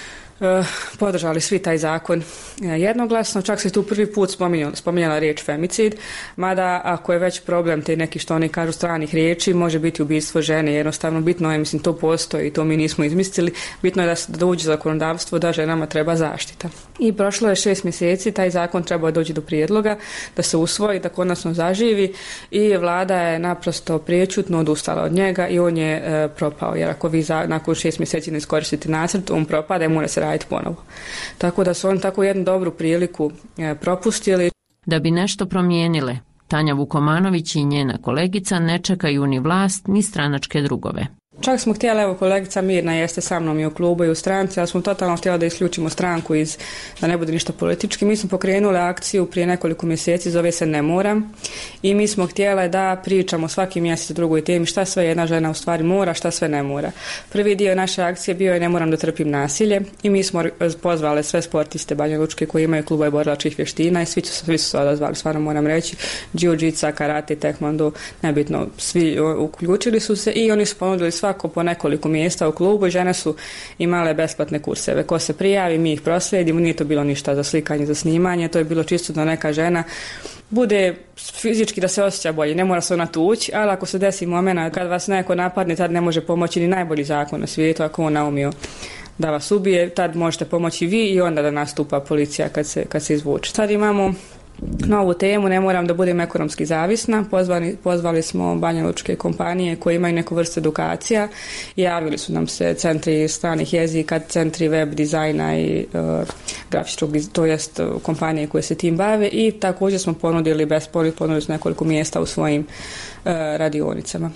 Speaker 11: Uh, podržali svi taj zakon uh, jednoglasno, čak se tu prvi put spominjala, spominjala riječ femicid, mada ako je već problem te neki što oni kažu stranih riječi, može biti ubistvo žene, jednostavno bitno je, mislim, to postoji i to mi nismo izmislili, bitno je da, da uđe zakonodavstvo da ženama treba zaštita. I prošlo je šest mjeseci, taj zakon trebao doći do prijedloga, da se usvoji, da konačno zaživi i vlada je naprosto priječutno odustala od njega i on je uh, propao, jer ako vi za, nakon šest mjeseci ne iskoristite nacrt, on propada i mora se raditi ponovo. Tako da su oni tako jednu dobru priliku e, propustili.
Speaker 23: Da bi nešto promijenile, Tanja Vukomanović i njena kolegica ne čekaju ni vlast ni stranačke drugove.
Speaker 11: Čak smo htjeli, evo kolegica Mirna jeste sa mnom i u klubu i u stranci, ali smo totalno htjeli da isključimo stranku iz, da ne bude ništa politički. Mi smo pokrenuli akciju prije nekoliko mjeseci, zove se Ne moram, i mi smo htjeli da pričamo svaki mjesec o drugoj temi šta sve jedna žena u stvari mora, šta sve ne mora. Prvi dio naše akcije bio je Ne moram da trpim nasilje i mi smo pozvali sve sportiste Banja Lučke koji imaju klubove borilačkih vještina i svi su, svi su se odazvali, stvarno moram reći, džiu-džica, karate, tekvando, nebitno, svi uključili su se i oni su ponudili svako po nekoliko mjesta u klubu i žene su imale besplatne kurseve. Ko se prijavi, mi ih proslijedimo, nije to bilo ništa za slikanje, za snimanje, to je bilo čisto da neka žena bude fizički da se osjeća bolje, ne mora se ona tući, ali ako se desi momena kad vas neko napadne, tad ne može pomoći ni najbolji zakon na svijetu, ako on naumio da vas ubije, tad možete pomoći vi i onda da nastupa policija kad se, kad se izvuče. Sad imamo novu temu, ne moram da budem ekonomski zavisna. Pozvali, pozvali smo Banja Lučke kompanije koje imaju neku vrstu edukacija i javili su nam se centri stranih jezika, centri web dizajna i uh, grafičkog, to jest uh, kompanije koje se tim bave i također smo ponudili besplatno, ponudili su nekoliko mjesta u svojim uh, radionicama.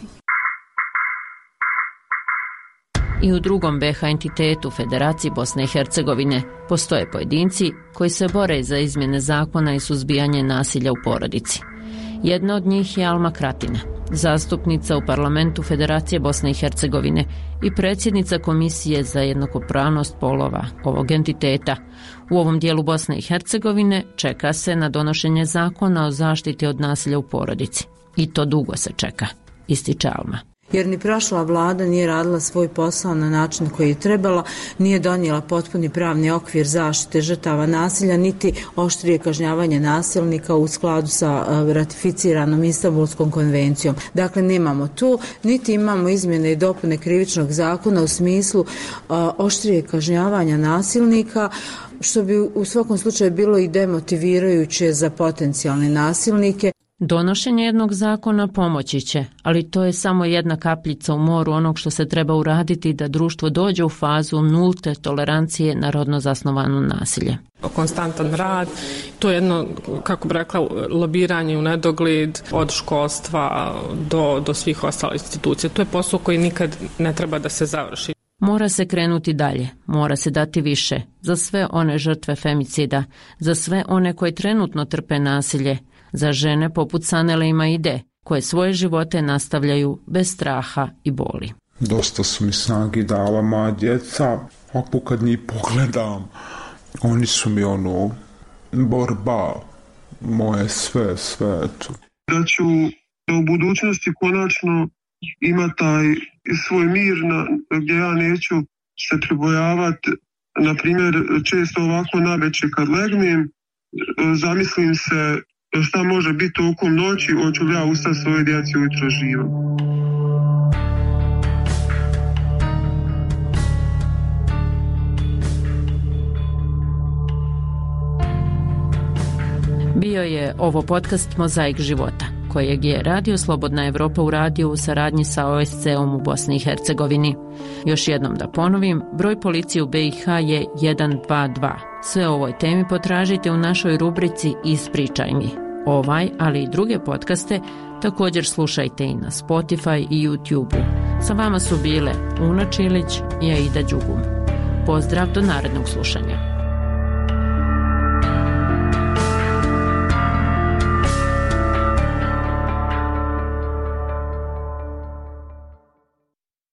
Speaker 23: I u drugom B H entitetu Federaciji Bosne i Hercegovine postoje pojedinci koji se bore za izmjene zakona i suzbijanje nasilja u porodici. Jedna od njih je Alma Kratina, zastupnica u parlamentu Federacije Bosne i Hercegovine i predsjednica Komisije za jednakopravnost polova ovog entiteta. U ovom dijelu Bosne i Hercegovine čeka se na donošenje zakona o zaštiti od nasilja u porodici. I to dugo se čeka, ističe Alma.
Speaker 12: Jer ni prošla vlada nije radila svoj posao na način koji je trebala, nije donijela potpuni pravni okvir zaštite žrtava nasilja, niti oštrije kažnjavanje nasilnika u skladu sa ratificiranom Istanbulskom konvencijom. Dakle, nemamo tu, niti imamo izmjene i dopune krivičnog zakona u smislu oštrije kažnjavanja nasilnika, što bi u svakom slučaju bilo i demotivirajuće za potencijalne nasilnike.
Speaker 23: Donošenje jednog zakona pomoći će, ali to je samo jedna kapljica u moru onog što se treba uraditi da društvo dođe u fazu nulte tolerancije na rodno zasnovano nasilje.
Speaker 3: Konstantan rad, to je jedno, kako bi rekla, lobiranje u nedogled od školstva do, do svih ostalih institucija. To je posao koji nikad ne treba da se završi.
Speaker 23: Mora se krenuti dalje, mora se dati više za sve one žrtve femicida, za sve one koje trenutno trpe nasilje, za žene poput Sanele i Maide, koje svoje živote nastavljaju bez straha i boli.
Speaker 15: Dosta su mi snagi dala moja djeca, ako kad njih pogledam, oni su mi ono, borba, moje sve, sve.
Speaker 7: Da ću u budućnosti konačno imati taj svoj mir na, gdje ja neću se pribojavati Na primjer, često ovako naveče kad legnem, zamislim se šta može biti tokom noći, hoću li ja ustati svoje djeci ujutro živo.
Speaker 23: Bio je ovo podcast Mozaik života, kojeg je Radio Slobodna Evropa uradio u saradnji sa O S C-om u Bosni i Hercegovini. Još jednom da ponovim, broj policije u B i H je jedan dva dva. Sve o ovoj temi potražite u našoj rubrici Ispričaj mi. Ovaj, ali i druge podcaste također slušajte i na Spotify i YouTube-u. Sa vama su bile Una Čilić i Aida Đugum. Pozdrav do narednog slušanja.